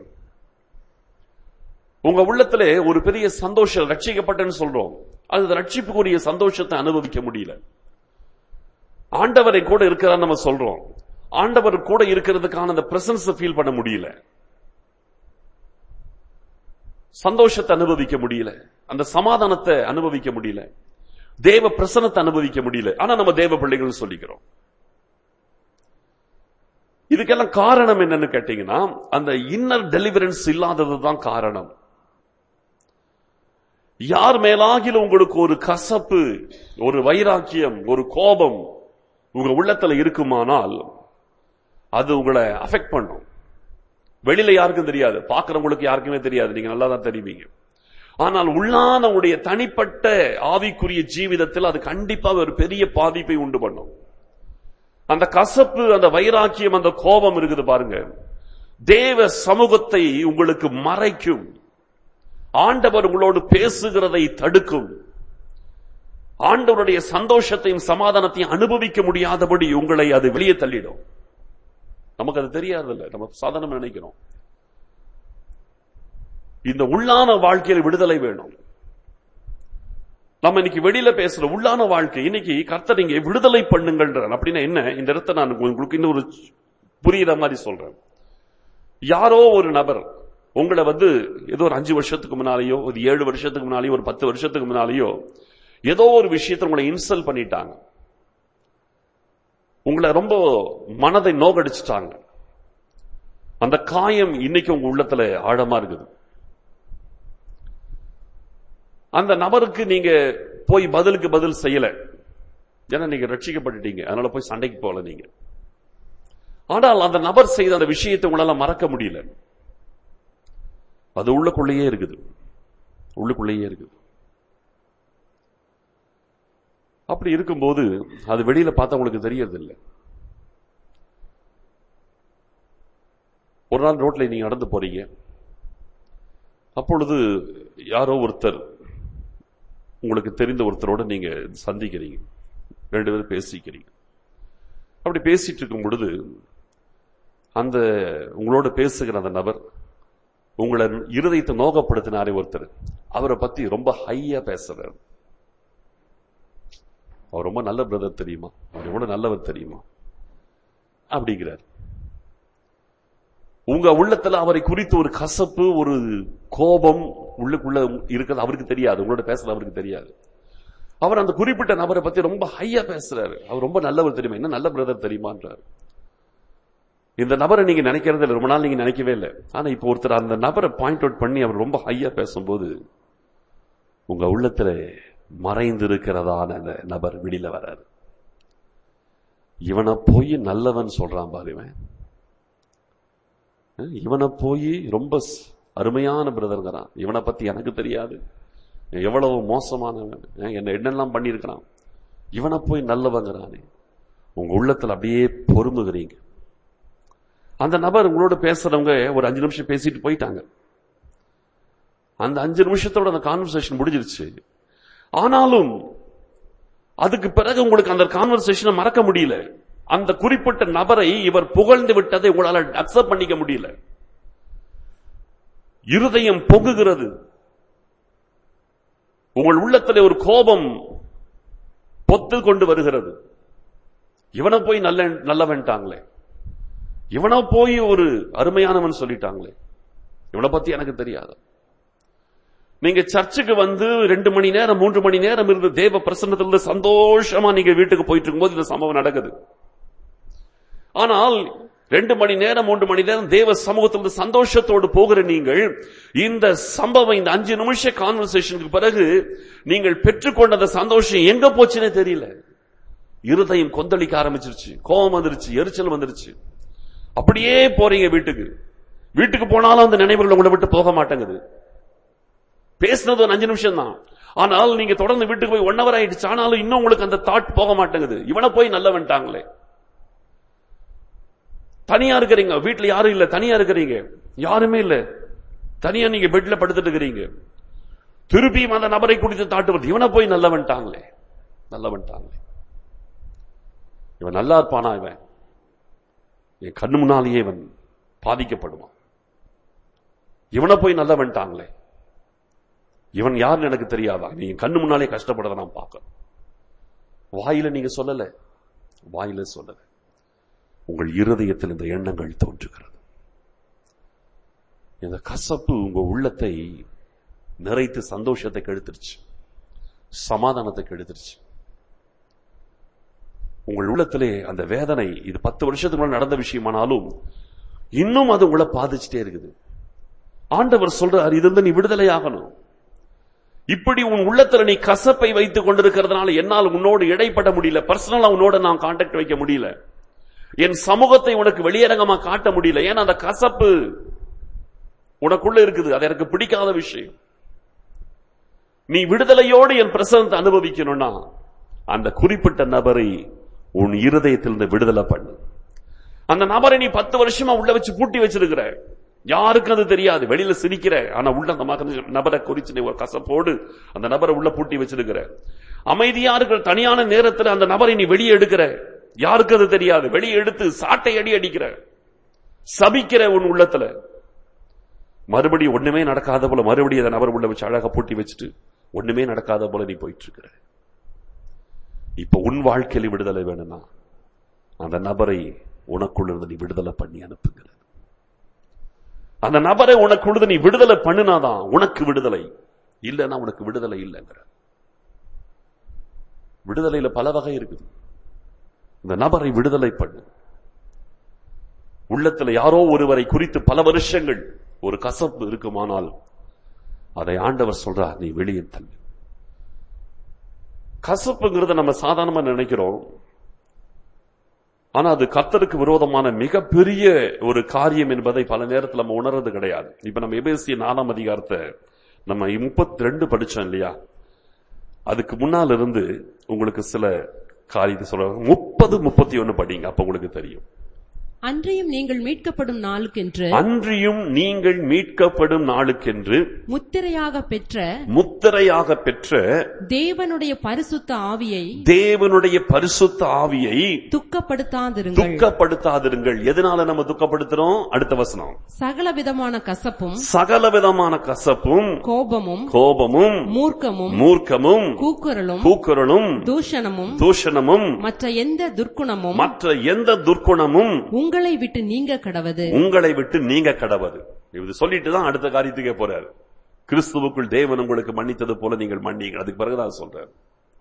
உங்க உள்ளத்துல ஒரு பெரிய சந்தோஷம், ரட்சிக்கப்பட்டேன்னு சொல்றோம், அது ரட்சிப்புக்குரிய சந்தோஷத்தை அனுபவிக்க முடியல. ஆண்டவரை கூட இருக்கிறான்னு நம்ம சொல்றோம், ஆண்டவர் கூட இருக்கிறதுக்கான அந்த பிரசன்ஸ் ஃபீல் பண்ண முடியல, சந்தோஷத்தை அனுபவிக்க முடியல, அந்த சமாதானத்தை அனுபவிக்க முடியல, தேவ பிரசன்னத்தை அனுபவிக்க முடியல. ஆனா நம்ம தேவ பிள்ளைகள் சொல்லிக்கிறோம். இதுக்கெல்லாம் காரணம் என்னன்னு கேட்டீங்கன்னா அந்த இன்னர் டெலிவரன்ஸ் இல்லாததுதான் காரணம். யார் மேலாகிலும் உங்களுக்கு ஒரு கசப்பு, ஒரு வைராக்கியம், ஒரு கோபம் உங்க உள்ளத்துல இருக்குமானால் அது உங்களை அஃபெக்ட் பண்ணும். வெளியில யாருக்கும் தெரியாது, பார்க்கிறவங்களுக்கு யாருக்குமே தெரியாது, நீங்க நல்லா தான் தெரிவிங்க. ஆனால் உள்ளான உடைய தனிப்பட்ட ஆவிக்குரிய ஜீவிதத்தில் அது கண்டிப்பா ஒரு பெரிய பாதிப்பை உண்டு பண்ணும். அந்த கசப்பு, அந்த வைராக்கியம், அந்த கோபம் இருக்குது பாருங்க, தேவ சமூகத்தை உங்களுக்கு மறைக்கும். ஆண்டவர் உங்களோடு பேசுகிறதை தடுக்கும். ஆண்டவருடைய சந்தோஷத்தையும் சமாதானத்தையும் அனுபவிக்க முடியாதபடி உங்களை அது வெளியே தள்ளிடும். நமக்கு அது தெரியாதில்லை, நம்ம சாதாரண நினைக்கிறோம். இந்த உள்ளான வாழ்க்கையில் விடுதலை வேணும். நம்ம இன்னைக்கு வெளியில பேசுற உள்ளான வாழ்க்கை, இன்னைக்கு கர்த்தர் இங்கே விடுதலை பண்ணுங்கள்ன்ற. அப்படின்னா என்ன? இந்த இடத்தை நான் உங்களுக்கு இன்னொரு புரியுற மாதிரி சொல்றேன். யாரோ ஒரு நபர் உங்களை வந்து ஏதோ ஒரு அஞ்சு வருஷத்துக்கு முன்னாலேயோ, ஒரு ஏழு வருஷத்துக்கு முன்னாலேயோ, ஒரு பத்து வருஷத்துக்கு முன்னாலேயோ ஏதோ ஒரு விஷயத்தை உங்களை இன்சல்ட் பண்ணிட்டாங்க, உங்களை ரொம்ப மனதை நோகடிச்சிட்டாங்க. அந்த காயம் இன்னைக்கு உங்க உள்ளத்துல ஆழமா இருக்குது. அந்த நபருக்கு நீங்க போய் பதிலுக்கு பதில் செய்யல, ஏன்னா நீங்க ரட்சிக்கப்பட்டுட்டீங்க, அதனால போய் சண்டைக்கு போகல நீங்க. ஆனால் அந்த நபர் செய்த அந்த விஷயத்தை உங்களால மறக்க முடியல. அது உள்ளுக்குள்ளேயே இருக்குது, உள்ளுக்குள்ளேயே இருக்குது. அப்படி இருக்கும்போது அது வெளியில பார்த்தா உங்களுக்கு தெரியறது இல்லை. ஒரு நாள் ரோட்ல நீங்க நடந்து போறீங்க, அப்பொழுது யாரோ ஒருத்தர், உங்களுக்கு தெரிந்த ஒருத்தரோட நீங்க சந்திக்கிறீங்க, ரெண்டு பேரும் பேசிக்கிறீங்க. அப்படி பேசிட்டு இருக்கும் பொழுது அந்த உங்களோட பேசுகிற அந்த நபர் உங்களை இருதயத்தை நோகப்படுத்தினாரே ஒருத்தர், அவரை பத்தி ரொம்ப ஹையா பேசுறாரு. அவர் ரொம்ப நல்ல பிரதர் தெரியுமா, அவர் எவ்வளவு நல்லவர் தெரியுமா அப்படிங்கிறார். உங்க உள்ளத்துல அவரை குறித்து ஒரு கசப்பு, ஒரு கோபம் உள்ளுக்குள்ள இருக்கிறது அவருக்கு தெரியாது, உங்களோட பேசுறது அவருக்கு தெரியாது. அவர் அந்த குறிப்பிட்ட நபரை பத்தி ரொம்ப ஹையா பேசுறாரு, அவர் ரொம்ப நல்லவர் தெரியுமா, என்ன நல்ல பிரதர் தெரியுமான்றாரு. இந்த நபரை நீங்க நினைக்கிறது இல்லை, ரொம்ப நாள் நீங்க நினைக்கவே இல்லை. ஆனா இப்ப ஒருத்தர் அந்த நபரை பாயிண்ட் அவுட் பண்ணி அவர் ரொம்ப ஹையா பேசும்போது உங்க உள்ளத்துல மறைந்து இருக்கிறதான அந்த நபர் வெளியில வராரு. இவனை போய் நல்லவன் சொல்றான் பாருவன், இவனை போய் ரொம்ப அருமையான பிரதர்ங்கிறான், இவனை பத்தி எனக்கு தெரியாது, எவ்வளவு மோசமானவன், என்ன என்னெல்லாம் பண்ணியிருக்கிறான், இவனை போய் நல்லவங்கிறானே. உங்க உள்ளத்துல அப்படியே பொறுமுகிறீங்க. அந்த நபர் உங்களோட பேசுறவங்க ஒரு அஞ்சு நிமிஷம் பேசிட்டு போயிட்டாங்க. அந்த அஞ்சு நிமிஷத்தோட அந்த கான்வர்சேஷன் முடிஞ்சிருச்சு. ஆனாலும் அதுக்கு பிறகு உங்களுக்கு அந்த கான்வர்சேஷனை மறக்க முடியல. அந்த குறிப்பிட்ட நபரை இவர் புகழ்ந்து விட்டதை உங்களால அக்செப்ட் பண்ணிக்க முடியல. இருதயம் பொங்குகிறது. உங்கள் உள்ளத்திலே ஒரு கோபம் பொத்து கொண்டு வருகிறது. இவனை போய் நல்ல நல்லவன்ட்டாங்களே, இவனை போய் ஒரு அருமையானவன் சொல்லிட்டாங்களே, இவனை பத்தி எனக்கு தெரியாது. நீங்க சர்ச்சுக்கு வந்து ரெண்டு மணி நேரம் மூன்று மணி நேரம் இருந்து தேவ பிரசன்னத்திலிருந்து சந்தோஷமா நீங்க வீட்டுக்கு போயிட்டு இருக்கும்போது இந்த சம்பவம் நடக்குது. ஆனால் ரெண்டு மணி நேரம் மூன்று மணி நேரம் தேவ சமூகத்திலிருந்து சந்தோஷத்தோடு போகிற நீங்கள் இந்த சம்பவம், இந்த அஞ்சு நிமிஷ கான்வர்சேஷனுக்கு பிறகு நீங்கள் பெற்றுக்கொண்ட அந்த சந்தோஷம் எங்க போச்சுன்னே தெரியல. இருதயம் கொந்தளிக்க ஆரம்பிச்சிருச்சு, கோபம் வந்துருச்சு, எரிச்சல் வந்துருச்சு. அப்படியே போறீங்க வீட்டுக்கு. வீட்டுக்கு போனாலும் அந்த நினைவுகள் உங்களை விட்டு போக மாட்டேங்குது. பேசினது ஒரு அஞ்சு நிமிஷம் தான், ஆனால் நீங்க தொடர்ந்து வீட்டுக்கு போய் ஒன் ஹவர் ஆயிடுச்சு, ஆனாலும் இன்னும் உங்களுக்கு அந்த தாட் போக மாட்டேங்குது, இவனை போய் நல்ல வந்துட்டாங்களே. தனியா இருக்கிறீங்க, வீட்டுல யாரும் இல்ல, தனியா இருக்கிறீங்க, யாருமே இல்ல, தனியா நீங்க பெட்ல படுத்துட்டு இருக்கிறீங்க. திருப்பியும் அந்த நபரை குடித்து தாட்டு வருது, இவனை போய் நல்ல வந்துட்டாங்களே, நல்ல வந்துட்டாங்களே, இவன் நல்லா இருப்பானா, இவன் என் கண்ணு முன்னாலேயே இவன் பாதிக்கப்படுவான், இவனை போய் நல்ல வந்துட்டாங்களே, இவன் யாருன்னு எனக்கு தெரியாதா, நீ கண்ணு முன்னாலே கஷ்டப்படுறத நான் பார்க்க. வாயில நீங்க சொல்லல, வாயில சொல்லல, உங்கள் இருதயத்தில் இந்த எண்ணங்கள் தோன்றுகிறது. இந்த கசப்பு உங்க உள்ளத்தை நிறைத்து சந்தோஷத்தை கெடுத்துருச்சு, சமாதானத்தை கெடுத்துருச்சு. உங்கள் உள்ளத்திலே அந்த வேதனை, இது பத்து வருஷத்துக்கு முன்னாடி நடந்த விஷயமானாலும் இன்னும் அது உங்களை பாதிச்சுட்டே இருக்குது. ஆண்டவர் சொல்றார், இது வந்து நீ விடுதலை ஆகணும். இப்படி உன் உள்ளத்துல நீ கசப்பை வைத்துக் கொண்டிருக்கிறதுனால என்னால் உன்னோடு இடைப்பட முடியல, பர்சனலா உன்னோட நான் கான்டாக்ட் வைக்க முடியல, என் சமூகத்தை உனக்கு வெளியரங்கமா காட்ட முடியல. ஏன்னா அந்த கசப்பு உனக்குள்ள இருக்குது, அது எனக்கு பிடிக்காத விஷயம். நீ விடுதலையோடு என் பிரசனத்தை அனுபவிக்கணும்னா அந்த குறிப்பிட்ட நபரை உன் இருதயத்திலிருந்து விடுதலை பண்ணு. அந்த நபரை நீ பத்து வருஷமா உள்ள வச்சு பூட்டி வச்சிருக்கிற, யாருக்கும் அது தெரியாது, வெளியில சிரிக்கிற, ஆனா உள்ள அந்த நபரை குறிச்சு ஒரு கசப்போடு அந்த நபரை உள்ள பூட்டி வச்சிருக்கிற. அமைதியா இருக்கிற தனியான நேரத்தில் அந்த நபரை நீ வெளியே எடுக்கிற, யாருக்கு அது தெரியாது, வெளியே எடுத்து சாட்டை அடி அடிக்கிற, சபிக்கிற உன் உள்ளத்துல. மறுபடியும் ஒண்ணுமே நடக்காத போல மறுபடியும் அந்த நபர் உள்ள வச்சு அழகா பூட்டி வச்சுட்டு ஒண்ணுமே நடக்காத போல நீ போயிட்டு இருக்கிற. இப்ப உன் வாழ்க்கையில் விடுதலை வேணும்னா அந்த நபரை உனக்குள்ள நீ விடுதலை பண்ணி அனுப்புகிற. அந்த நபரை உனக்குள்ள நீ விடுதலை பண்ணினாதான் உனக்கு விடுதலை, இல்லைன்னா உனக்கு விடுதலை இல்லைங்கிற. விடுதலையில பல வகை இருக்குது. இந்த நபரை விடுதலை பண்ணு. உள்ளத்துல யாரோ ஒருவரை குறித்து பல வருஷங்கள் ஒரு கசப்பு இருக்குமானால் அதை ஆண்டவர் சொல்றார், நீ வெளியே தள்ளு. கசப்புங்கிறத நம்ம சாதாரணமா நினைக்கிறோம், ஆனா அது கர்த்தருக்கு விரோதமான மிகப்பெரிய ஒரு காரியம் என்பதை பல நேரத்தில் நம்ம உணர்றது கிடையாது. இப்ப நம்ம எபேசிய நாலாம் அதிகாரத்தை நம்ம முப்பத்தி ரெண்டு படிச்சோம் இல்லையா, அதுக்கு முன்னால் இருந்து உங்களுக்கு சில காரியத்தை சொல்ற முப்பது முப்பத்தி ஒன்னு படிங்க, அப்ப உங்களுக்கு தெரியும். அன்றியும் நீங்கள் மீட்கப்படும் நாளுக்கென்று அன்றியும் நீங்கள் மீட்கப்படும் நாளுக்கென்று முத்திரையாக பெற்ற முத்திரையாக பெற்ற தேவனுடைய பரிசுத்த ஆவியை தேவனுடைய பரிசுத்த ஆவியை துக்கப்படுத்தாதிருங்கள் துக்கப்படுத்தாதிருங்கள். எதனால நம்ம துக்கப்படுத்துறோம்? அடுத்த வசனம். சகல விதமான கசப்பும் சகல விதமான கசப்பும் கோபமும் கோபமும் மூர்க்கமும் மூர்க்கமும் கூக்குரலும் கூக்குரலும் தூஷணமும் தூஷணமும் மற்ற எந்த துர்க்குணமும் மற்ற எந்த துர்க்குணமும் உங்களை விட்டு நீங்க கடவது உங்களை விட்டு நீங்க கடவது. இது சொல்லிட்டு தான் அடுத்த காரியத்துக்கே போறாரு. கிறிஸ்துவுக்குள் தேவன் உங்களுக்கு மன்னித்தது போல நீங்கள் மன்னிங்க. அதுக்கு பிறகுதான் சொல்றாரு,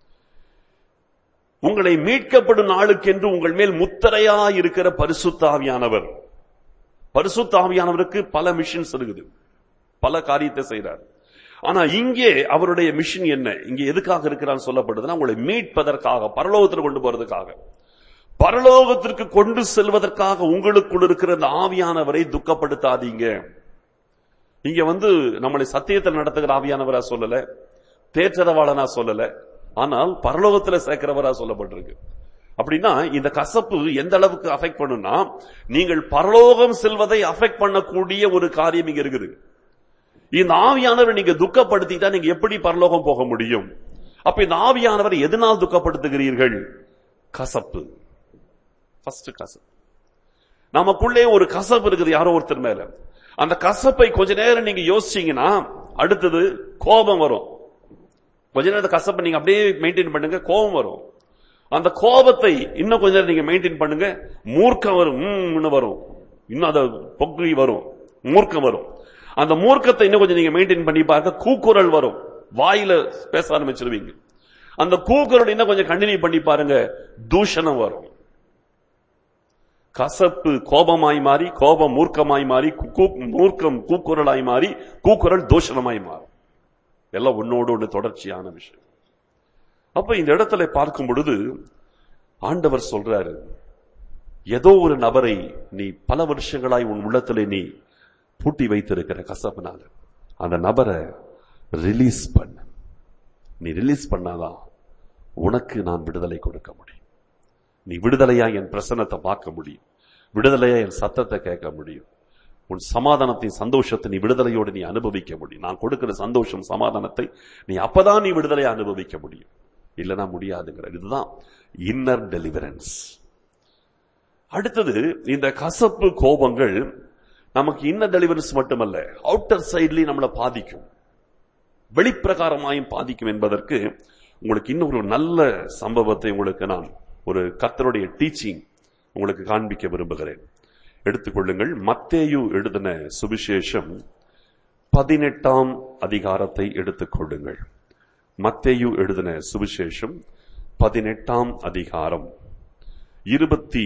உங்களை மீட்கப்படும் நாளுக்கென்று உங்கள் மேல் முத்திரையா இருக்கிற பரிசுத்த ஆவியானவர். பரிசுத்த ஆவியானவருக்கு பல மிஷன்ஸ் இருக்குது, பல காரியத்தை செய்றார். ஆனா இங்கே அவருடைய மிஷன் என்ன? இங்கே எதுக்காக இருக்கிறான்னு சொல்லப்படுதுன்னா, உங்களை மீட்பதற்காக, பரலோகத்தில் கொண்டு போறதுக்காக, பரலோகத்திற்கு கொண்டு செல்வதற்காக உங்களுக்குள் இருக்கிற அந்த ஆவியானவரை துக்கப்படுத்தாதீங்க. இங்க வந்து நம்மளை சத்தியத்தில் நடத்துகிற ஆவியானவரா சொல்லல, தேற்றரவாளனா சொல்லல, ஆனால் பரலோகத்தில் சேர்க்கிறவரா சொல்லப்பட்டிருக்கு. அப்படின்னா இந்த கசப்பு எந்த அளவுக்கு அஃபெக்ட் பண்ணும்னா, நீங்கள் பரலோகம் செல்வதை அஃபெக்ட் பண்ணக்கூடிய ஒரு காரியம் இங்க இருக்குது. இந்த ஆவியானவர் நீங்க துக்கப்படுத்திட்டா நீங்க எப்படி பரலோகம் போக முடியும்? அப்ப இந்த ஆவியானவர் எதனால் துக்கப்படுத்துகிறீர்கள்? கசப்பு. ஃபர்ஸ்ட் கசப்பு. நமக்குள்ளே ஒரு கசப்பு இருக்குது யாரோ ஒருத்தர் மேல. அந்த கசப்பை கொஞ்ச நேரம் நீங்க யோசிச்சீங்கன்னா அடுத்தது கோபம் வரும். கொஞ்ச நேரம் கசப்பை நீங்க அப்படியே மெயின்டைன் பண்ணுங்க, கோபம் வரும். அந்த கோபத்தை இன்னும் கொஞ்ச நேரம் நீங்க மெயின்டைன் பண்ணுங்க, மூர்க்கம் வரும், வரும், இன்னும் அந்த பொங்கி வரும், மூர்க்கம் வரும். அந்த மூர்க்கத்தை இன்னும் கொஞ்சம் நீங்க மெயின்டைன் பண்ணி பார்க்க கூக்குரல் வரும், வாயில பேச ஆரம்பிச்சிருவீங்க. அந்த கூக்குரல் இன்னும் கொஞ்சம் கண்டினியூ பண்ணி பாருங்க, தூஷணம் வரும். கசப்பு கோபமாய் மாறி, கோபம் மூர்க்கமாய் மாறி, மூர்க்கம் கூக்குரலாய் மாறி, கூக்குரல் தூஷணமாய் மாறும். எல்லாம் ஒன்னோடு ஒன்று தொடர்ச்சியான விஷயம். அப்ப இந்த இடத்துல பார்க்கும் பொழுது ஆண்டவர் சொல்றாரு, ஏதோ ஒரு நபரை நீ பல வருஷங்களாய் உன் உள்ளத்திலே நீ பூட்டி வைத்திருக்கிற கசப்புனால அந்த நபரை ரிலீஸ் பண்ண. நீ ரிலீஸ் பண்ணாதான் உனக்கு நான் விடுதலை கொடுக்க முடியும். நீ விடுதலையா என் பிரசன்னத்தை பார்க்க முடியும், விடுதலையா என் சத்தத்தை கேட்க முடியும், உன் சமாதானத்தின் சந்தோஷத்தை நீ விடுதலையோடு நீ அனுபவிக்க முடியும். நான் கொடுக்கிற சந்தோஷம் சமாதானத்தை நீ அப்பதான் நீ விடுதலையா அனுபவிக்க முடியும், இல்லைன்னா முடியாதுங்கிற. இதுதான் இன்னர் டெலிவரன்ஸ். அடுத்தது, இந்த கசப்பு கோபங்கள் நமக்கு இன்னர் டெலிவரன்ஸ் மட்டுமல்ல, அவுட்டர் சைட்லயும் நம்மளை பாதிக்கும், வெளிப்பிரகாரமாயும் பாதிக்கும் என்பதற்கு உங்களுக்கு இன்னொரு நல்ல சம்பவத்தை உங்களுக்கு நான் ஒரு கர்த்தருடைய டீச்சிங் உங்களுக்கு காண்பிக்க விரும்புகிறேன். எடுத்துக்கொள்ளுங்கள். மத்தேயு எழுதின சுவிசேஷம் பதினெட்டாம் அதிகாரத்தை எடுத்துக்கொள்ளுங்கள். மத்தேயு எழுதின சுவிசேஷம் பதினெட்டாம் அதிகாரம் இருபத்தி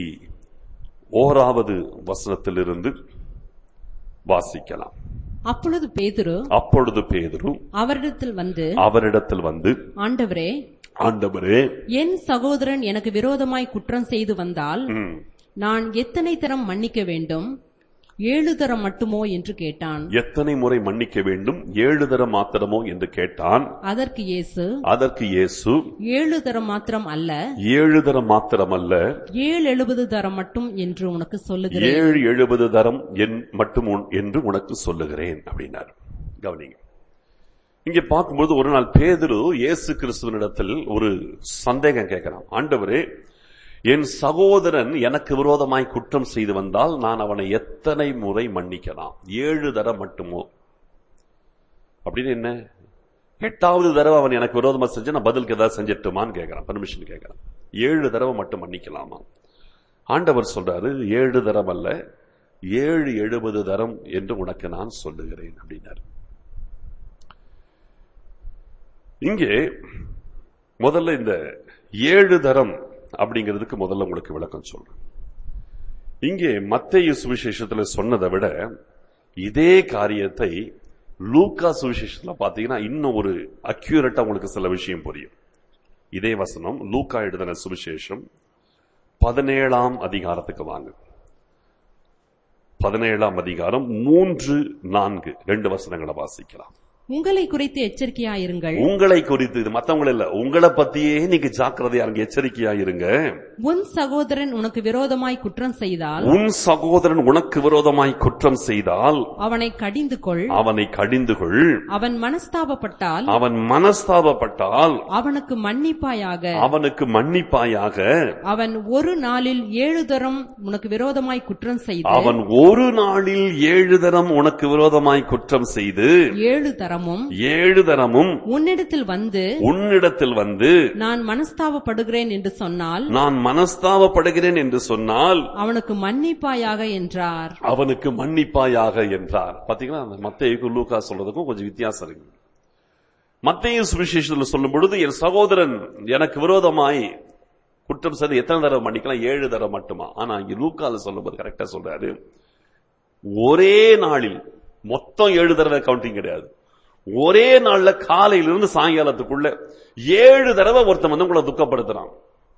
ஓராவது வசனத்திலிருந்து வாசிக்கலாம். அப்பொழுது பேதுரு அப்பொழுது பேதுரு அவரிடத்தில் வந்து அவரிடத்தில் வந்து ஆண்டவரே ஆண்டவரே என் சகோதரன் எனக்கு விரோதமாய் குற்றம் செய்து வந்தால் நான் எத்தனை தரம் மன்னிக்க வேண்டும்? ஏழு தரம் மட்டுமோ என்று கேட்டான். எத்தனை முறை மன்னிக்க வேண்டும்? ஏழு தரம் மாத்திரமோ என்று கேட்டான். அதற்கு இயேசு அதற்கு இயேசு ஏழு தரம் மாத்திரம் அல்ல, ஏழு தரம் மாத்திரம் அல்ல, ஏழு எழுபது தரம் மட்டும் என்று உனக்கு சொல்லுகிறேன். ஏழு எழுபது தரம் மட்டும் என்று உனக்கு சொல்லுகிறேன் அப்படின்னார். கவனிங்க. இங்கே பார்க்கும்போது ஒரு நாள் பேதுரு இயேசு கிறிஸ்துவனிடத்தில் ஒரு சந்தேகம் கேட்கிறான். ஆண்டவரே, என் சகோதரன் எனக்கு விரோதமாய் குற்றம் செய்து வந்தால் நான் அவனை எத்தனை முறை மன்னிக்கலாம்? ஏழு தடவை மட்டுமோ? அப்படின்னு என்ன? எட்டாவது தடவை அவன் எனக்கு விரோதமா செஞ்சு நான் பதிலுக்கு ஏதாவது செஞ்சிட்டுமான்னு கேட்கிறான், பர்மிஷன் கேட்கிறான். ஏழு தடவை மட்டும் மன்னிக்கலாமா? ஆண்டவர் சொல்றாரு, ஏழு தரம் அல்ல, ஏழு எழுபது தரம் என்று உனக்கு நான் சொல்லுகிறேன் அப்படின்னாரு. இங்கே முதல்ல இந்த ஏழு தரம் அப்படிங்கிறதுக்கு முதல்ல உங்களுக்கு விளக்கம் சொல்றேன். இங்கே மத்தேயு சுவிசேஷத்துல சொன்னதை விட இதே காரியத்தை லூக்கா சுவிசேஷத்துல பாத்தீங்கன்னா இன்னும் ஒரு அக்யூரேட்டா உங்களுக்கு சில விஷயம் புரியும். இதே வசனம் லூக்கா எழுதின சுவிசேஷம் பதினேழாம் அதிகாரத்துக்கு வாங்க. பதினேழாம் அதிகாரம் மூன்று நான்கு ரெண்டு வசனங்களை வாசிக்கலாம். உங்களை குறித்து எச்சரிக்கையாயிருங்கள். உங்களை குறித்து, இது மத்தவங்கள இல்ல, உங்களை பத்தியே நீங்க ஜாக்கிரதையா இருங்க, எச்சரிக்கையாயிருங்க. உன் சகோதரன் உனக்கு விரோதமாய் குற்றம் செய்தால் உன் சகோதரன் உனக்கு விரோதமாய் குற்றம் செய்தால் அவனை கடிந்து கொள். அவனை கடிந்து கொள். அவன் மனஸ்தாபப்பட்டால் அவன் மனஸ்தாபப்பட்டால் அவனுக்கு மன்னிப்பாயாக. அவனுக்கு மன்னிப்பாயாக. அவன் ஒரு நாளில் ஏழு தரம் உனக்கு விரோதமாய் குற்றம் செய்து அவன் ஒரு நாளில் ஏழு தரம் உனக்கு விரோதமாய் குற்றம் செய்து ஏழு தரமும் ஏழு தரமும் உன்னிடத்தில் வந்து உன்னிடத்தில் வந்து நான் மனஸ்தாபப்படுகிறேன் என்று சொன்னால் நான் மனஸ்தாபப்படுகிறேன் என்று சொன்னால் அவனுக்கு மன்னிப்பாயாக என்றார். அவனுக்கு மன்னிப்பாயாக என்றார். பாத்தீங்களா, மத்தேயுக்கு லூக்கா சொல்றதுக்கும் கொஞ்சம் வித்தியாசம் இருக்கு. மத்தேயு சுவிசேஷத்தில் சொல்லும் பொழுது என் சகோதரன் எனக்கு விரோதமாய் குற்றம் செய்து எத்தனை தடவை மன்னிக்கலாம்? ஏழு தடவை மட்டுமா. ஆனா இங்க லூக்கால சொல்லும்போது கரெக்டா சொல்றாரு, ஒரே நாளில் மொத்தம் ஏழு தடவை கவுண்டிங் கிடையாது. ஒரே நாள்ல காலையிலிருந்து சாயங்காலத்துக்குள்ள ஏழு தடவை ஒருத்தன் வந்து உங்களை துக்கப்படுத்துறான்.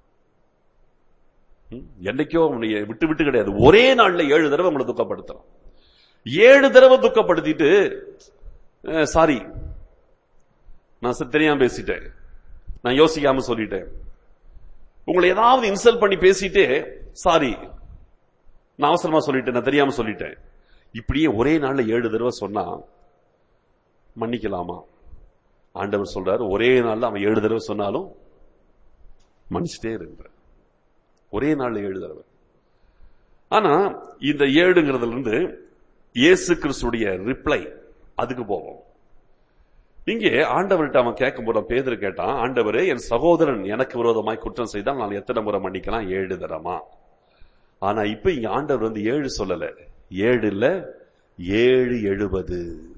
என்னைக்கோ விட்டு விட்டு கிடையாது, ஒரே நாள்ல ஏழு தடவை உங்களை துக்கப்படுத்துறான். ஏழு தடவை துக்கப்படுத்திட்டு சாரி நான் தெரியாம பேசிட்டேன், நான் யோசிக்காம சொல்லிட்டேன், உங்களை ஏதாவது இன்சல்ட் பண்ணி பேசிட்டு சாரி நான் அவசரமா சொல்லிட்டேன், நான் தெரியாம சொல்லிட்டேன், இப்படியே ஒரே நாள்ல ஏழு தடவை சொன்னா மன்னிக்கலாமா? ஆண்டவர் சொல்றாரு, ஒரே நாள்ல அவன் ஏழு தடவை சொன்னாலும் மன்னிச்சுட்டே இருக்க, ஒரே நாள்ல ஏழு தடவை. ஆனா இந்த ஏழுங்கிறதுல இருந்து இயேசு கிறிஸ்துடைய ரிப்ளை அதுக்கு போவோம். இங்கே ஆண்டவர்கிட்ட அவன் கேட்கும் போது பேதுரு கேட்டான், ஆண்டவரே என் சகோதரன் எனக்கு விரோதமாய் குற்றம் செய்தால் நான் எத்தனை முறை மன்னிக்கலாம்? ஏழு தரமா? ஆனா இப்ப இங்க ஆண்டவர் வந்து ஏழு சொல்லல, ஏழு இல்ல ஏழு எழுபது.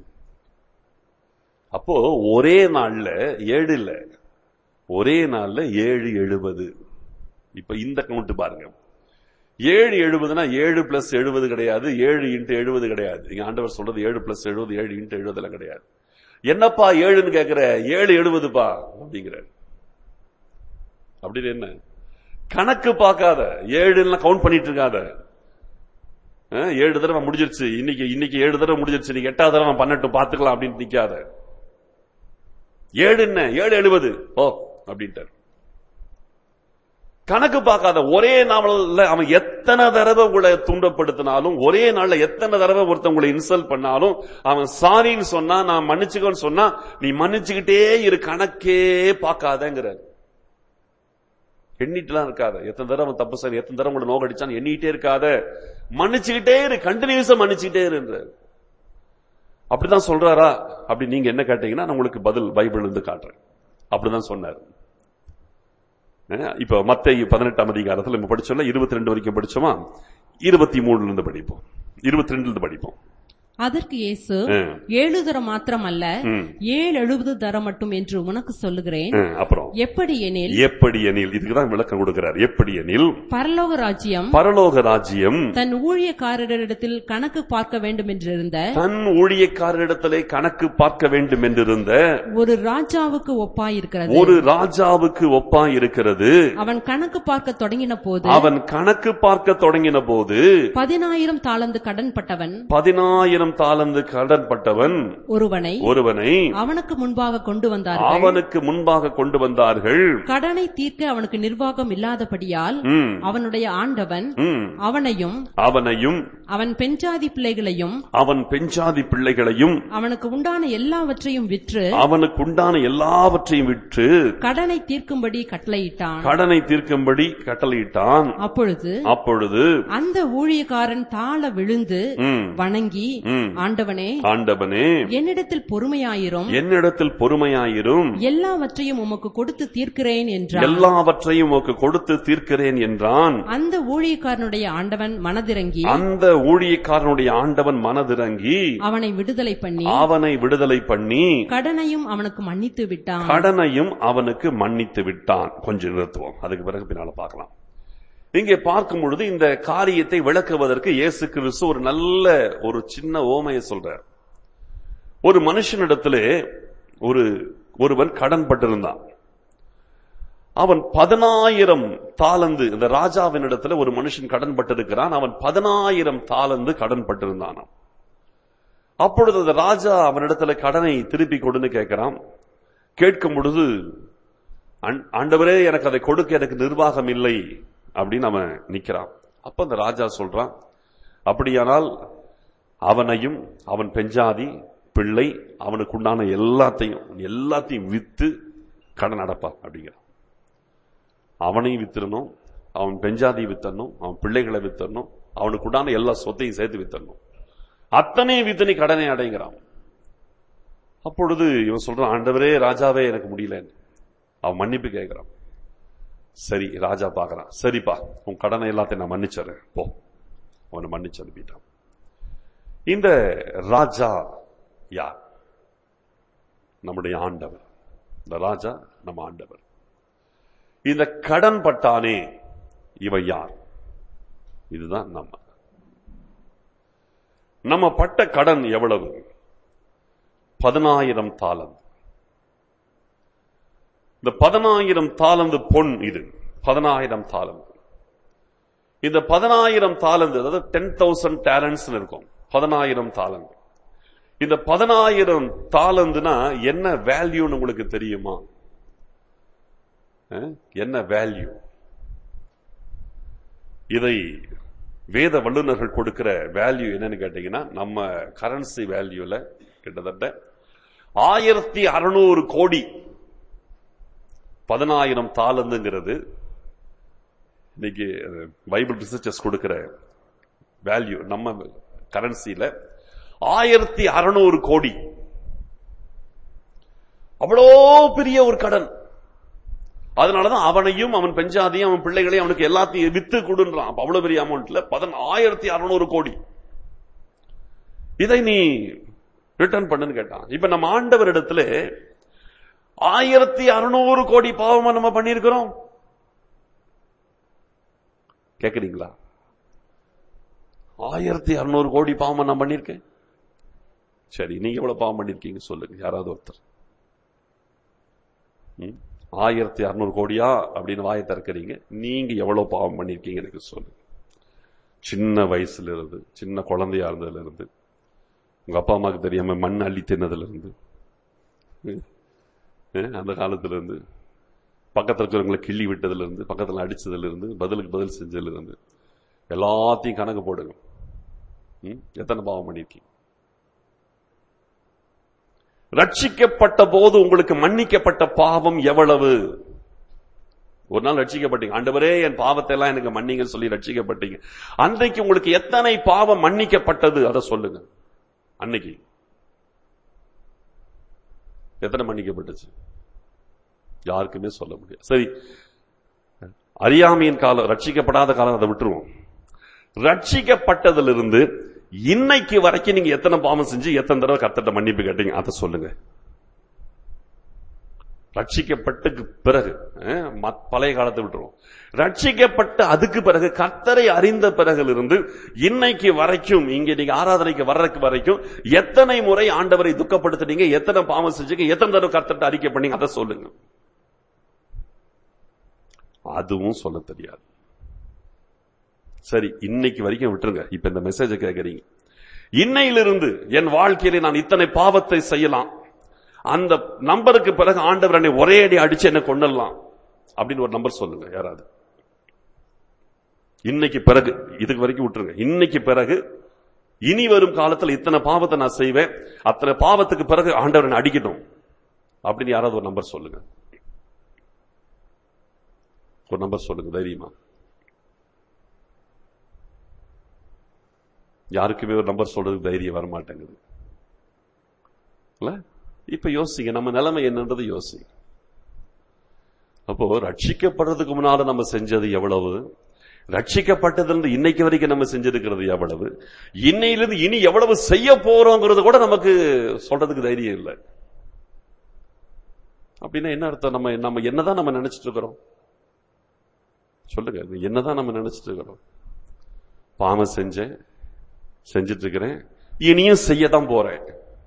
அப்போ ஒரே நாள்ல ஏழு இல்ல, ஒரே நாள்ல ஏழு எழுபது. இப்ப இந்த கவுண்ட் பாருங்க, ஏழு எழுபதுனா ஏழு பிளஸ் எழுபது கிடையாது, ஏழு இன்ட்டு எழுபது கிடையாது. இங்க ஆண்டவர் சொல்றது ஏழு பிளஸ் எழுபது, ஏழு இன்ட்டு எழுபது எல்லாம் கிடையாது. என்னப்பா ஏழுன்னு கேக்குற? ஏழு எழுபதுப்பா அப்படிங்கிற. அப்படின்னு என்ன கணக்கு பார்க்காத, ஏழு கவுண்ட் பண்ணிட்டு இருக்காத. ஏழு தடவை முடிஞ்சிருச்சு, இன்னைக்கு இன்னைக்கு ஏழு தடவை முடிஞ்சிருச்சு, நீங்க எட்டாவது தடவை பண்ணட்டும் பாத்துக்கலாம் அப்படின்னு நிக்காத. ஏழு என்ன ஏழு எழுபது ஓ அப்படின்ட்டார். கணக்கு பார்க்காத. ஒரே நாள்ல அவன் எத்தனை தடவை உங்களை துன்பப்படுத்தினாலும், ஒரே நாள்ல எத்தனை தடவை ஒருத்தவங்களை இன்சல்ட் பண்ணாலும் அவன் சாரின்னு சொன்னா, நான் மன்னிச்சுக்கோன்னு சொன்னா நீ மன்னிச்சுக்கிட்டே இரு, கணக்கே பார்க்காதங்கிற. எண்ணிட்டுலாம் இருக்காத, எத்தனை தடவை அவன் தப்பு சார், எத்தனை தடவை உங்களை நோக்கடிச்சான்னு எண்ணிட்டே இருக்காத, மன்னிச்சுக்கிட்டே இரு, கண்டினியூஸா மன்னிச்சுக்கிட்டே இரு. அப்படிதான் சொல்றாரா? அப்படி நீங்க என்ன கேட்டீங்கன்னா நான் உங்களுக்கு பதில் பைபிள் இருந்து காட்டுறேன். அப்படிதான் சொன்னார். இப்ப மத்தேயு பதினெட்டாம் அதிகாரத்தில் நம்ம படிச்சோம்ல, இருபத்தி ரெண்டு வரைக்கும் படிச்சோமா? இருபத்தி மூணுல இருந்து படிப்போம், இருபத்தி ரெண்டுல இருந்து படிப்போம். அதற்கு இயேசு, ஏழு தரம் மாத்திரம் அல்ல, ஏழு எழுபது தரம் மட்டும் என்று உனக்கு சொல்லுகிறேன். அப்புறம் எப்படி எனில், எப்படி எனில் இதுக்குதான் விளக்கம் கொடுக்கிறார். எப்படி எனில், பரலோக ராஜ்யம் பரலோக ராஜ்யம் தன் ஊழியக்காரரிடத்தில் கணக்கு பார்க்க வேண்டும் என்றிருந்த தன் ஊழியக்காரரிடத்திலே கணக்கு பார்க்க வேண்டும் என்றிருந்த ஒரு ராஜாவுக்கு ஒப்பாயிருக்கிறது. ஒரு ராஜாவுக்கு ஒப்பாயிருக்கிறது. அவன் கணக்கு பார்க்க தொடங்கின போது அவன் கணக்கு பார்க்க தொடங்கின போது பதினாயிரம் தாலந்து கடன்பட்டவன் பதினாயிரம் தாலந்து கடன்பட்டவன் ஒருவனை ஒருவனை அவனுக்கு முன்பாக கொண்டு வந்தார்கள். அவனுக்கு முன்பாக கொண்டு வந்தார்கள். கடனை தீர்க்க அவனுக்கு நிர்வாகம் இல்லாதபடியால் அவனுடைய ஆண்டவன் அவனையும் அவனையும் அவன் பெண்ஜாதி பிள்ளைகளையும் அவன் பெண்ஜாதி பிள்ளைகளையும் அவனுக்கு உண்டான எல்லாவற்றையும் விற்று அவனுக்கு உண்டான எல்லாவற்றையும் விற்று கடனை தீர்க்கும்படி கட்டளையிட்டான். கடனை தீர்க்கும்படி கட்டளையிட்டான். அப்பொழுது அப்பொழுது அந்த ஊழியக்காரன் தாழ விழுந்து வணங்கி, ஆண்டவனே ஆண்டவனே என்னிடத்தில் பொறுமையாயிரும் என்னிடத்தில் பொறுமையாயிரும் எல்லாவற்றையும் உமக்கு கொடுத்து தீர்க்கிறேன் என்றான். எல்லாவற்றையும் உமக்கு கொடுத்து தீர்க்கிறேன் என்றான். அந்த ஊழியக்காரனுடைய ஆண்டவன் மனதிறங்கி அந்த ஊழியக்காரனுடைய ஆண்டவன் மனதிறங்கி அவனை விடுதலை பண்ணி அவனை விடுதலை பண்ணி கடனையும் அவனுக்கு மன்னித்து விட்டான். கடனையும் அவனுக்கு மன்னித்து விட்டான். கொஞ்சம் நிறுத்துவோம், அதுக்கு பிறகு பின்னால பார்க்கலாம். இங்கே பார்க்கும் பொழுது இந்த காரியத்தை விளக்குவதற்கு இயேசு கிறிஸ்து ஒரு நல்ல ஒரு சின்ன ஓமையை சொல்றார். ஒரு மனுஷனிடத்திலே ஒரு ஒருவன் கடன் பட்டிருந்தான். அவன் பதினாயிரம் தாலந்து, இந்த ராஜாவின் இடத்துல ஒரு மனுஷன் கடன் பட்டிருக்கிறான். அவன் பதினாயிரம் தாலந்து கடன் பட்டிருந்தான். அப்பொழுது அந்த ராஜா அவனிடத்துல கடனை திருப்பி கொடுன்னு கேட்கிறான். கேட்கும் பொழுது, ஆண்டவரே எனக்கு அதை கொடுக்க எனக்கு நிர்வாகம் இல்லை அப்படின்னு அவன் நிக்கிறான். அப்ப அந்த ராஜா சொல்றான், அப்படியானால் அவனையும் அவன் பெஞ்சாதி பிள்ளை அவனுக்கு உண்டான எல்லாத்தையும் எல்லாத்தையும் வித்து கடன் அடைப்பான் அப்படிங்கிறான். அவனையும் வித்துடணும், அவன் பெஞ்சாதியை வித்தரணும், அவன் பிள்ளைகளை வித்தரணும், அவனுக்கு உண்டான எல்லா சொத்தையும் சேர்த்து வித்தரணும், அத்தனை வித்து நீ கடனை அடைங்கிறான். அப்பொழுது இவன் சொல்றான், ஆண்டவரே ராஜாவே எனக்கு முடியல. அவன் மன்னிப்பு கேட்கிறான். சரி, ராஜா பாக்குறான், சரிப்பா உன் கடனை எல்லாத்தையும் நான் மன்னிச்சறேன் போ. அவனை மன்னிச்சு அனுப்பிட்டான். இந்த ராஜா யார்? நம்முடைய ஆண்டவர். இந்த ராஜா நம்ம ஆண்டவர். இந்த கடன் பட்டானே இவன் யார்? இதுதான் நம்ம. நம்ம பட்ட கடன் எவ்வளவு? பதினாயிரம் தாலந்து. இந்த பதினாயிரம் தாலந்து பொன், இது பதினாயிரம் தாலந்து. இந்த பதினாயிரம் தாலந்து, அதாவது டென் தௌசண்ட் டேலண்ட்ஸ் இருக்கும். பதினாயிரம் தாலந்து. இந்த பதினாயிரம் தாலந்துனா என்ன வேல்யூன்னு உங்களுக்கு தெரியுமா? என்ன வேல்யூ? இதை வேத வல்லுநர்கள் கொடுக்கிற வேல்யூ என்னன்னு கேட்டீங்கன்னா, நம்ம கரன்சி வேல்யூல கிட்டத்தட்ட ஆயிரத்தி அறுநூறு கோடி. பதினாயிரம் தாலந்துங்கிறது இன்னைக்கு பைபிள் ரிசர்ச்சர்ஸ் கொடுக்கிற வேல்யூ. நம்ம கரன்சியில ஆயிரத்தி அறுநூறு கோடி. அவ்வளோ பெரிய ஒரு கடன். அதனாலதான் அவனையும் அவன் பெஞ்சாதையும் அவன் பிள்ளைகளையும் அவனுக்கு எல்லாத்தையும் வித்து கொடுன்றான். அவ்வளவு பெரிய அமௌண்ட்ல ஆயிரத்தி அறுநூறு கோடி. இதை நீ ரிட்டர்ன் பண்ணுன்னு கேட்டான். இப்ப நம்ம ஆண்டவர் இடத்துல ஆயிரத்தி அறுநூறு கோடி பாவமா நம்ம பண்ணிருக்கிறோம். கேக்குறீங்களா? ஆயிரத்தி அறுநூறு கோடி பாவமா நான் பண்ணிருக்கேன். சரி, நீங்க எவ்வளவு பாவம் பண்ணிருக்கீங்க சொல்லுங்க, யாராவது ஒருத்தர். ஆயிரத்தி அறுநூறு கோடியா அப்படின்னு வாயை திறக்கிறீங்க. நீங்க எவ்வளவு பாவம் பண்ணிருக்கீங்க எனக்கு சொல்லுங்க. சின்ன வயசுல இருந்து, சின்ன குழந்தையா இருந்ததுல இருந்து, உங்க அப்பா அம்மாவுக்கு தெரியாம மண் அள்ளி தின்னதுல இருந்து, அந்த காலத்துல இருந்து, பக்கத்துல இருக்கிறவங்களை கிள்ளி விட்டதுல இருந்து, பக்கத்துல அடிச்சதுல இருந்து, பதிலுக்கு பதில் செஞ்சதுல இருந்து, எல்லாத்தையும் கணக்கு போடுங்க. எத்தனை பாவம் பண்ணிருக்கீங்க? ரட்சிக்கப்பட்ட போது உங்களுக்கு மன்னிக்கப்பட்ட பாவம் எவ்வளவு? ஒரு நாள் ரட்சிக்கப்பட்டீங்க, ஆண்டவரே என் பாவத்தை எல்லாம் எனக்கு மன்னிங்கன்னு சொல்லி ரட்சிக்கப்பட்டீங்க. அன்றைக்கு உங்களுக்கு எத்தனை பாவம் மன்னிக்கப்பட்டது அதை சொல்லுங்க. அன்னைக்கு எத்தனை மன்னிக்கப்பட்டுச்சு? யாருக்குமே சொல்ல முடியாது. சரி, அறியாமையின் காலம், ரட்சிக்கப்படாத காலம், அதை விட்டுருவோம். ரட்சிக்கப்பட்டதிலிருந்து இன்னைக்கு வரைக்கும் நீங்க எத்தனை பாவம் செஞ்சு எத்தனை தடவை கர்த்தர்ட்ட மன்னிப்பு கேட்டீங்க அதை சொல்லுங்க. ரட்சிக்கப்பட்டுக்கு பிறகு, பழைய காலத்தை விட்டுருவோம். ரட்சிக்கப்பட்ட அதுக்கு பிறகு, கர்த்தரை அறிந்த பிறகிலிருந்து இன்னைக்கு வரைக்கும், இங்க நீங்க ஆராதனைக்கு வர்றதுக்கு வரைக்கும் எத்தனை முறை ஆண்டவரை துக்கப்படுத்தினீங்க, எத்தனை பாவம் செஞ்சீங்க, எத்தனை தடவை கர்த்தர்ட்ட அறிக்கை பண்ணீங்க அதை சொல்லுங்க. அதுவும் சொல்ல தெரியாது. சரி, இன்னைக்கு வரைக்கும் விட்டுருங்க. இப்ப இந்த மெசேஜ் கேட்கறீங்க, இன்னையிலிருந்து என் வாழ்க்கையில நான் இத்தனை பாவத்தை செய்யலாம், அந்த நம்பருக்கு பிறகு ஆண்டவர் என்னை ஒரே அடி அடிச்சு என்ன கொண்டலாம் அப்படின்னு ஒரு நம்பர் சொல்லுங்க யாராவது. இன்னைக்கு பிறகு, இதுக்கு வரைக்கும் விட்டுருங்க. இன்னைக்கு பிறகு இனி வரும் காலத்தில் இத்தனை பாவத்தை நான் செய்வேன், அத்தனை பாவத்துக்கு பிறகு ஆண்டவர் என்னை அடிக்கட்டும் அப்படின்னு யாராவது ஒரு நம்பர் சொல்லுங்க. ஒரு நம்பர் சொல்லுங்க தைரியமா. யாருக்குமே ஒரு நம்பர் சொல்றது தைரியம் வரமாட்டேங்குது. இப்ப யோசிங்க, நம்ம நிலைமை என்னன்றது யோசிங்க. அப்போ ரட்சிக்கப்படுறதுக்கு முன்னால நம்ம செஞ்சது எவ்வளவு, ரட்சிக்கப்பட்டதிலிருந்து இன்னைக்கு வரைக்கும் நம்ம செஞ்சிருக்கிறது எவ்வளவு, இன்னையிலிருந்து இனி எவ்வளவு செய்ய போறோங்கிறது கூட நமக்கு சொல்றதுக்கு தைரியம் இல்லை. அப்படின்னா என்ன அர்த்தம்? நம்ம நம்ம என்னதான் நம்ம நினைச்சிட்டு இருக்கிறோம் சொல்லுங்க. என்னதான் நம்ம நினைச்சிட்டு இருக்கிறோம்? பாவம் செஞ்சேன், செஞ்சிட்டு இருக்கிறேன், இனியும் செய்யத்தான் போறேன்.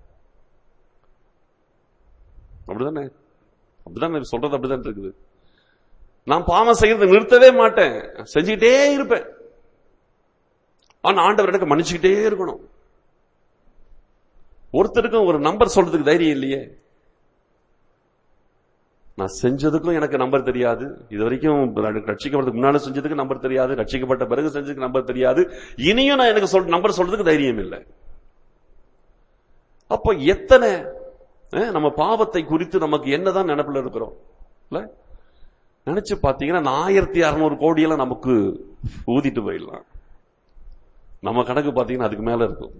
அப்படிதானே? அப்படிதான் சொல்றது அப்படிதான் இருக்குது. நான் பாவம் செய்யறது நிறுத்தவே மாட்டேன், செஞ்சுக்கிட்டே இருப்பேன். ஆனா ஆண்டவர் எனக்கு மன்னிச்சுக்கிட்டே இருக்கணும். ஒருத்தருக்கும் ஒரு நம்பர் சொல்றதுக்கு தைரியம் இல்லையே. நான் செஞ்சதுக்கும் எனக்கு நம்பர் தெரியாது, இது வரைக்கும் ரட்சிக்கப்படுறதுக்கு முன்னாடி செஞ்சதுக்கு நம்பர் தெரியாது, ரட்சிக்கப்பட்ட பிறகு செஞ்சதுக்கு நம்பர் தெரியாது, இனியும் நான் எனக்கு சொல் நம்பர் சொல்றதுக்கு தைரியம் இல்லை. அப்போ எத்தனை நம்ம பாவத்தை குறித்து நமக்கு என்னதான் நினைப்புல இருக்கிறோம் இல்ல? நினைச்சு பாத்தீங்கன்னா ஆயிரத்தி அறுநூறு கோடியெல்லாம் நமக்கு ஊதிட்டு போயிடலாம். நம்ம கணக்கு பாத்தீங்கன்னா அதுக்கு மேல இருக்கும்.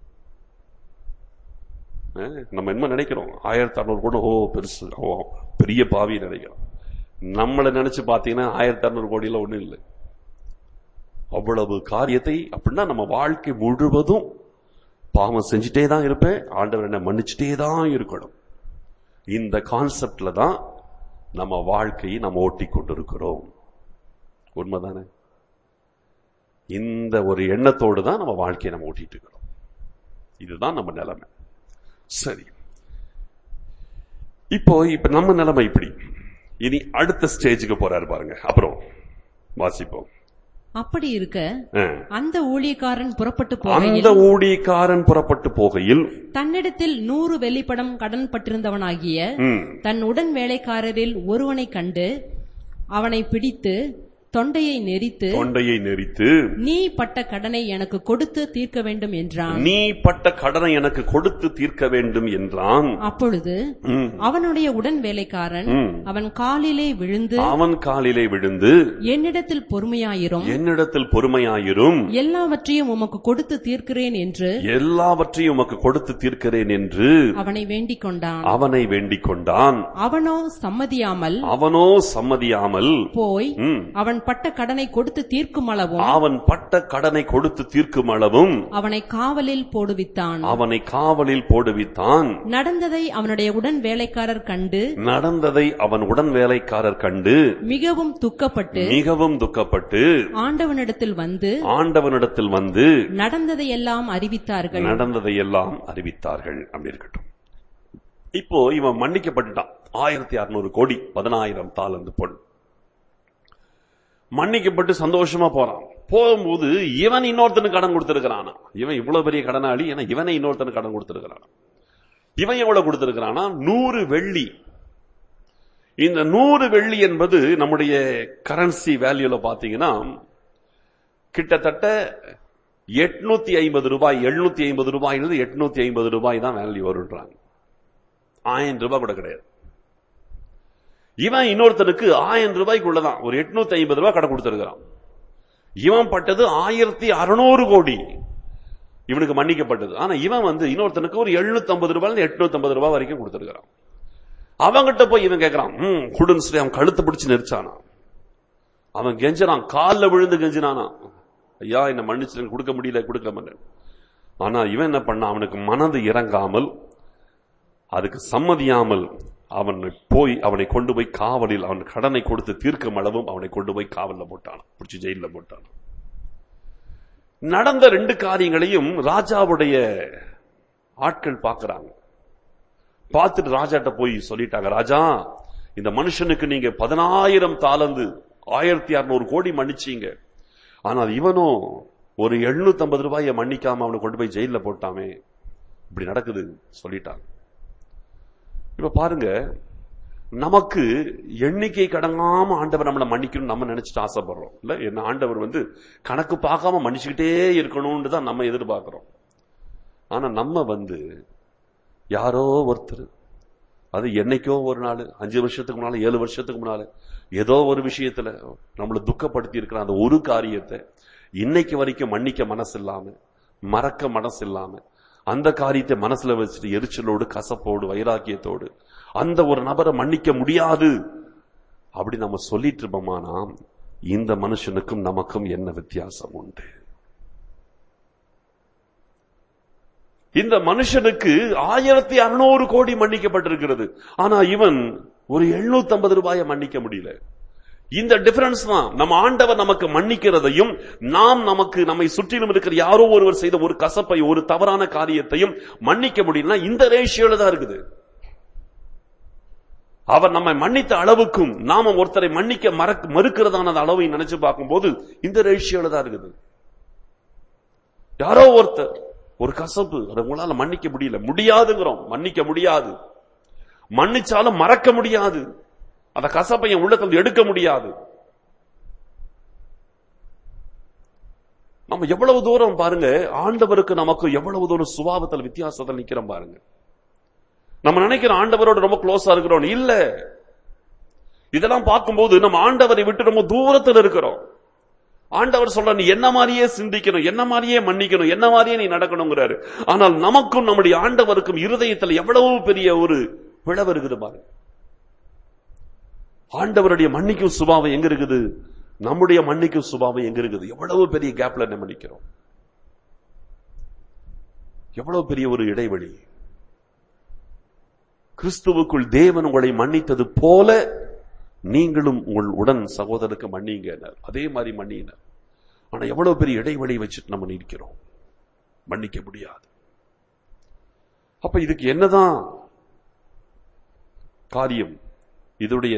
நம்ம என்ன நினைக்கிறோம், ஆயிரத்தி அறுநூறு கோடி ஓ பெருசு, ஓ பெரிய பாவி நினைக்கிறோம். நம்மளை நினைச்சு பாத்தீங்கன்னா ஆயிரத்தி அறுநூறு கோடியில ஒண்ணும் இல்லை. அவ்வளவு காரியத்தை அப்படின்னா நம்ம வாழ்க்கை முழுவதும் பாவம் செஞ்சுட்டே தான் இருப்பேன், ஆண்டவர் என்ன மன்னிச்சுட்டே தான் இருக்கணும். இந்த கான்செப்ட்ல தான் நம்ம வாழ்க்கையை நம்ம ஓட்டி கொண்டிருக்கிறோம். உண்மைதானே? இந்த ஒரு எண்ணத்தோடு தான் நம்ம வாழ்க்கையை நம்ம ஓட்டிட்டு இருக்கிறோம். இதுதான் நம்ம நிலைமை. சரி, இப்போ இப்ப நம்ம நிலைமை இப்படி. இனி அடுத்த ஸ்டேஜுக்கு போறாரு பாருங்க. அப்புறம் வாசிப்போம். அப்படி இருக்க அந்த ஊழியக்காரன் புறப்பட்டு போகையில் அந்த ஊழியக்காரன் புறப்பட்டு போகையில் தன்னிடத்தில் நூறு வெள்ளிப்படம் கடன் பட்டிருந்தவனாகிய தன் உடன் வேலைக்காரரில் ஒருவனை கண்டு அவனை பிடித்து தொண்டையை நெரித்து தொண்டையை நெரித்து நீ பட்ட கடனை எனக்கு கொடுத்து தீர்க்க வேண்டும் என்றான். நீ பட்ட கடனை எனக்கு கொடுத்து தீர்க்க வேண்டும் என்றான். அப்பொழுது அவனுடைய உடன் வேலைக்காரன் அவன் காலிலே விழுந்து அவன் காலிலே விழுந்து என்னிடத்தில் பொறுமையாயிரும் என்னிடத்தில் பொறுமையாயிரும் எல்லாவற்றையும் உமக்கு கொடுத்து தீர்க்கிறேன் என்று எல்லாவற்றையும் உமக்கு கொடுத்து தீர்க்கிறேன் என்று அவனை வேண்டிக் கொண்டான். அவனை வேண்டிக் கொண்டான். அவனோ சம்மதியாமல் அவனோ சம்மதியாமல் போய் அவன் பட்ட கடனை கொடுத்து தீர்க்கும் அளவும் அவன் பட்ட கடனை கொடுத்து தீர்க்கும் அளவும் அவனை காவலில் போடுவித்தான். அவனை காவலில் போடுவித்தான். நடந்ததை அவனுடைய உடன் வேலைக்காரர் கண்டு நடந்ததை அவன் உடன் வேலைக்காரர் கண்டு மிகவும் துக்கப்பட்டு மிகவும் துக்கப்பட்டு ஆண்டவனிடத்தில் வந்து ஆண்டவனிடத்தில் வந்து நடந்ததை எல்லாம் அறிவித்தார்கள் நடந்ததை எல்லாம் அறிவித்தார்கள். அப்படி இருக்கட்டும். இப்போ இவன் மன்னிக்கப்பட்டுட்டான். ஆயிரத்தி அறுநூறு கோடி பதினாயிரம் தாலந்து பொன் மன்னிக்கப்பட்டு சந்தோஷமா போறான். போகும்போது இவன் இன்னொருத்தனுக்கு கடன் கொடுத்திருக்கிறானா? இவன் இவ்வளவு பெரிய கடனாளி, ஏன்னா இவனை இன்னொருத்தனுக்கு கடன் கொடுத்திருக்கிறான். இவன் எவ்வளவு கொடுத்திருக்கிறானா? நூறு வெள்ளி. இந்த நூறு வெள்ளி என்பது நம்முடைய கரன்சி வேல்யூல பாத்தீங்கன்னா கிட்டத்தட்ட எட்நூத்தி ஐம்பது ரூபாய் எழுநூத்தி ஐம்பது ரூபாயிலிருந்து எட்நூத்தி ஐம்பது ரூபாய் தான் வேல்யூ வருன்றாங்க. ஆயிரம் ரூபாய் கூட கிடையாது. இவன் இன்னொருத்தனுக்கு ஆயிரம் ரூபாய்க்குள்ளதான் ஒரு எட்நூத்தி ஐம்பது ரூபாய் கடன் கொடுத்திருக்கிறான். இவன் பட்டது ஆயிரத்தி அறுநூறு கோடி இவனுக்கு மன்னிக்கப்பட்டது. ஆனா இவன் வந்து இன்னொருத்தனுக்கு ஒரு எழுநூத்தி ஐம்பது ரூபாய் எட்நூத்தி ஐம்பது ரூபாய் வரைக்கும் கொடுத்திருக்கிறான். அவங்கிட்ட போய் இவன் கேட்கிறான், ஹம் குடுன்னு சொல்லி அவன் கழுத்து பிடிச்சு நெரிச்சானா. அவன் கெஞ்சினான், காலில் விழுந்து கெஞ்சினானா, ஐயா என்ன மன்னிச்சு கொடுக்க முடியல கொடுக்க மாட்டேன். ஆனா இவன் என்ன பண்ண, அவனுக்கு மனது இறங்காமல் அதுக்கு சம்மதியாமல் அவனை போய் அவனை கொண்டு போய் காவலில் அவன் கடனை கொடுத்து தீர்க்கும் அளவும் அவனை கொண்டு போய் காவலில் போட்டான், பிடிச்சி ஜெயில போட்டான். நடந்த ரெண்டு காரியங்களையும் ராஜாவுடைய ஆட்கள் பார்க்கிறாங்க. பார்த்துட்டு ராஜாட்ட போய் சொல்லிட்டாங்க, ராஜா இந்த மனுஷனுக்கு நீங்க பதினாயிரம் தாலந்து ஆயிரத்தி அறுநூறு கோடி மன்னிச்சீங்க, ஆனால் இவனும் ஒரு எழுநூத்தி ஐம்பது ரூபாயை மன்னிக்காம அவனை கொண்டு போய் ஜெயில போட்டாமே, இப்படி நடக்குது சொல்லிட்டாங்க. இப்ப பாருங்க, நமக்கு எண்ணிக்கை கடங்காம ஆண்டவர் நம்மளை மன்னிக்கணும் நம்ம நினைச்சிட்டு ஆசைப்படுறோம் இல்ல? என்ன ஆண்டவர் வந்து கணக்கு பார்க்காம மன்னிச்சுக்கிட்டே இருக்கணும்னு தான் நம்ம எதிர்பார்க்கிறோம். ஆனா நம்ம வந்து யாரோ ஒருத்தர், அது என்னைக்கோ ஒரு நாள், அஞ்சு வருஷத்துக்கு முன்னால ஏழு வருஷத்துக்கு முன்னால ஏதோ ஒரு விஷயத்துல நம்மளை துக்கப்படுத்தி இருக்கிற அந்த ஒரு காரியத்தை இன்னைக்கு வரைக்கும் மன்னிக்க மனசு இல்லாம, மறக்க மனசு இல்லாம, அந்த காரியத்தை மனசுல வச்சுட்டு எரிச்சலோடு கசப்போடு வைராக்கியத்தோடு அந்த ஒரு நபரை மன்னிக்க முடியாது அப்படி நம்ம சொல்லிட்டு இருப்போமானா, இந்த மனுஷனுக்கும் நமக்கும் என்ன வித்தியாசம் உண்டு? இந்த மனுஷனுக்கு ஆயிரத்தி அறுநூறு கோடி மன்னிக்கப்பட்டிருக்கிறது, ஆனா இவன் ஒரு எழுநூத்தி ஐம்பது ரூபாயை மன்னிக்க முடியல. இந்த டிஃபரன்ஸ் தான் நம்ம ஆண்டவர் நமக்கு மன்னிக்கிறதையும் நாம் நமக்கு நம்மை சுற்றிலும் இருக்கிற யாரோ ஒருவர் செய்த ஒரு கசப்பை ஒரு தவறான காரியத்தையும் மன்னிக்க முடியலன்னா இந்த ரேஷியோல தான் இருக்குது. அவர் நம்மை மன்னித்த அளவுக்கும் நாம ஒருத்தரை மன்னிக்க மறுக்கிறதான அளவை நினைச்சு பார்க்கும் போது இந்த ரேஷியோல தான் இருக்குது. யாரோ ஒருத்தர் ஒரு கசப்பு, அதை உங்களால மன்னிக்க முடியல, முடியாதுங்கிறோம், மன்னிக்க முடியாது, மன்னிச்சாலும் மறக்க முடியாது, அந்த கசப்பை என் உள்ளத்தில் எடுக்க முடியாது. நம்ம எவ்வளவு தூரம் பாருங்க, ஆண்டவருக்கு நமக்கு எவ்வளவு தூரம் சுபாவத்தில் வித்தியாசத்தில் நிக்கிறோம் பாருங்க. நம்ம நினைக்கிறோம் ஆண்டவரோட ரொம்ப க்ளோஸா இருக்கிறோம், இல்ல. இதெல்லாம் பார்க்கும்போது நம்ம ஆண்டவரை விட்டு ரொம்ப தூரத்தில் இருக்கிறோம். ஆண்டவர் சொல்ற, நீ என்ன மாதிரியே சிந்திக்கணும், என்ன மாதிரியே மன்னிக்கணும், என்ன மாதிரியே நீ நடக்கணுங்கிறாரு. ஆனால் நமக்கும் நம்முடைய ஆண்டவருக்கும் இருதயத்தில் எவ்வளவு பெரிய ஒரு பிளவு இருக்குது பாருங்க. ஆண்டவருடைய மன்னிக்கும் சுபாவம் எங்க இருக்குது, நம்முடைய மன்னிக்கும் சுபாவம் எங்க இருக்குது? எவ்வளவு பெரிய கேப்ல நம்ம நிக்கிறோம், எவ்வளவு பெரிய ஒரு இடைவெளி. கிறிஸ்துவுக்குள் தேவன் உங்களை மன்னித்தது போல நீங்களும் உங்கள் உடன் சகோதரருக்கு மன்னிங்க, அதே மாதிரி மன்னினர். ஆனா எவ்வளவு பெரிய இடைவெளி வச்சுட்டு நம்ம நிற்கிறோம், மன்னிக்க முடியாது. அப்ப இதுக்கு என்னதான் காரியம், இதோடைய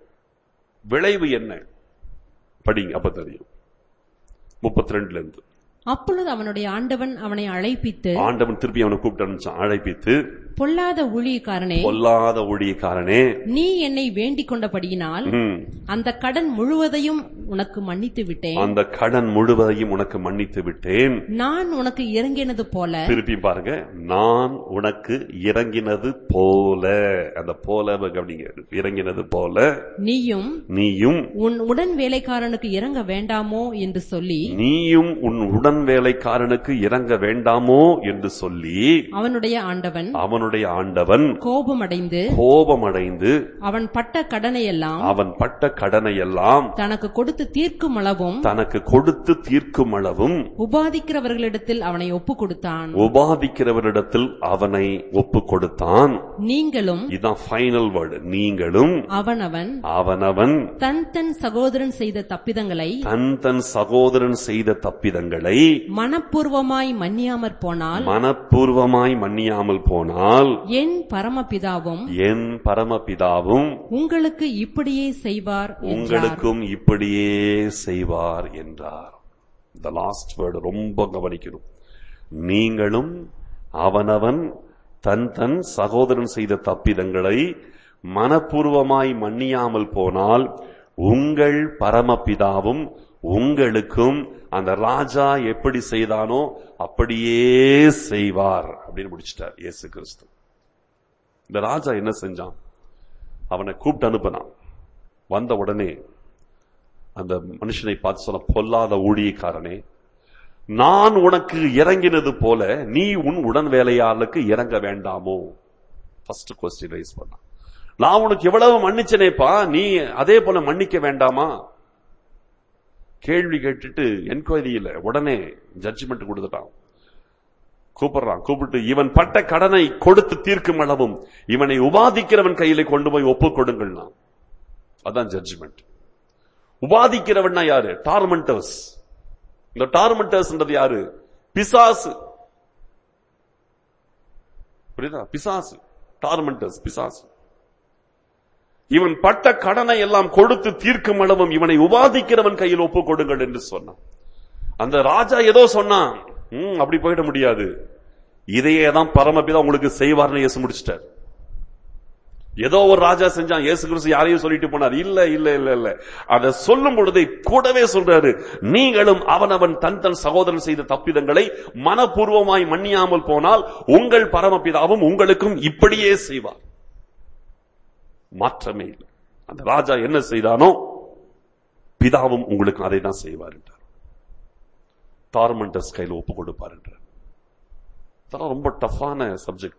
விளைவு என்ன? படிங்க, அப்ப தெரியும். முப்பத்தி ரெண்டுல இருந்து. அப்பொழுது அவனுடைய ஆண்டவன் அவனை அழைப்பித்து, ஆண்டவன் திருப்பி அவனை கூப்பிட்டு அழைப்பித்து, பொல்லாத ஊழியக்காரனே, பொல்லாத ஊழியக்காரனே, நீ என்னை வேண்டிக் கொண்டபடியினால் அந்த கடன் முழுவதையும் உனக்கு மன்னித்து விட்டேன், அந்த கடன் முழுவதையும் உனக்கு மன்னித்து விட்டேன். நான் உனக்கு இறங்கினது போல, திருப்பி பாருங்க, நான் உனக்கு இறங்கினது போல, அந்த போல கவனிங்க, இறங்கினது போல நீயும் நீயும் உன் உடன் வேலைக்காரனுக்கு இறங்க வேண்டாமோ என்று சொல்லி, நீயும் உன் உடன் வேலைக்காரனுக்கு இறங்க வேண்டாமோ என்று சொல்லி அவனுடைய ஆண்டவன் அவனுடைய ஆண்டவன் கோபமடைந்து கோபமடைந்து அவன் பட்ட கடனை எல்லாம் அவன் பட்ட கடனை எல்லாம் தனக்கு கொடுத்து தீர்க்கும் அளவும் தனக்கு கொடுத்து தீர்க்கும் அளவும் உபாதிக்கிறவர்களிடத்தில் அவனை ஒப்பு கொடுத்தான் உபாதிக்கிறவரிடத்தில் அவனை ஒப்பு கொடுத்தான். நீங்களும், இதுதான் ஃபைனல் வேர்டு, நீங்களும் அவனவன் அவனவன் தன் தன் சகோதரன் செய்த தப்பிதங்களை தன் தன் சகோதரன் செய்த தப்பிதங்களை மனப்பூர்வமாய் மன்னியாமற் போனால் மனப்பூர்வமாய் மன்னியாமல் போனால் என் பரமபிதாவும் என் பரமபிதாவும் உங்களுக்கு இப்படியே செய்வார், உங்களுக்கும் இப்படியே செய்வார் என்றார். இந்த லாஸ்ட் வேர்டு ரொம்ப கவனிக்கணும். நீங்களும் அவனவன் தன் தன் சகோதரன் செய்த தப்பிதங்களை மனப்பூர்வமாய் மன்னியாமல் போனால் உங்கள் பரமபிதாவும் உங்களுக்கும் அந்த ராஜா எப்படி செய்தானோ அப்படியே செய்வார் அப்படின்னு முடிச்சிட்டார் இயேசு கிறிஸ்து. இந்த ராஜா என்ன செஞ்சான்? அவனை கூப்பிட்டு அனுப்பினான். வந்த உடனே அந்த மனுஷனை பார்த்து சொன்ன, பொல்லாத ஊழியக்காரனே, நான் உனக்கு இறங்கினது போல நீ உன் உடன் வேலையாளுக்கு இறங்க வேண்டாமோ? ஃபர்ஸ்ட் क्वेश्चन ரைஸ் பண்ண, நான் உனக்கு எவ்வளவு மன்னிச்சனேப்பா, நீ அதே போல மன்னிக்க வேண்டாமா? கேள்வி கேட்டுட்டு என்கொயரியில உடனே ஜட்ஜ்மெண்ட் கொடுத்துட்டான். கூப்பிடுறான், கூப்பிட்டு இவன் பட்ட கடனை கொடுத்து தீர்க்கும் அளவும் இவனை உபாதிக்கிறவன் கையில கொண்டு போய் ஒப்பு கொடுங்கள்னா. அதான் ஜட்ஜ்மெண்ட். உபாதிக்கிறவன் யாரு? டார்மெண்டர்ஸ். இந்த டார்மெண்டர்ஸ் யாரு? பிசாசு. புரியுதா? பிசாசு, டார்மெண்டர்ஸ், பிசாசு. இவன் பட்ட கடனை எல்லாம் கொடுத்து தீர்க்கும் அளவும் இவனை உபாதிக்கிறவன் கையில் ஒப்பு கொடுங்கள் என்று சொன்னான். அந்த ராஜா ஏதோ சொன்னான், அப்படி போயிட முடியாது, இதையே தான் பரமபிதா உங்களுக்கு செய்வார்னு இயேசு முடிச்சிட்டார். ஏதோ ஒரு ராஜா செஞ்சான், இயேசு கிறிஸ்து யாரையும் சொல்லிட்டு போனார். இல்ல இல்ல இல்ல இல்ல, அதை சொல்லும் பொழுது கூடவே சொல்றாரு, நீங்களும் அவனவன் தன் தன் சகோதரன் செய்த தப்பிதங்களை மனப்பூர்வமாய் மன்னியாமல் போனால் உங்கள் பரமபிதாவும் உங்களுக்கும் இப்படியே செய்வார். மாற்றமே இல்லை. அந்த ராஜா என்ன செய்தானோ பிதாவும் உங்களுக்கு அதை தான் செய்வார் என்றார். டார்மெண்டர்ஸ் கையில் ஒப்பு கொடுப்பார் என்றார். அதெல்லாம் ரொம்ப டஃப்பான சப்ஜெக்ட்.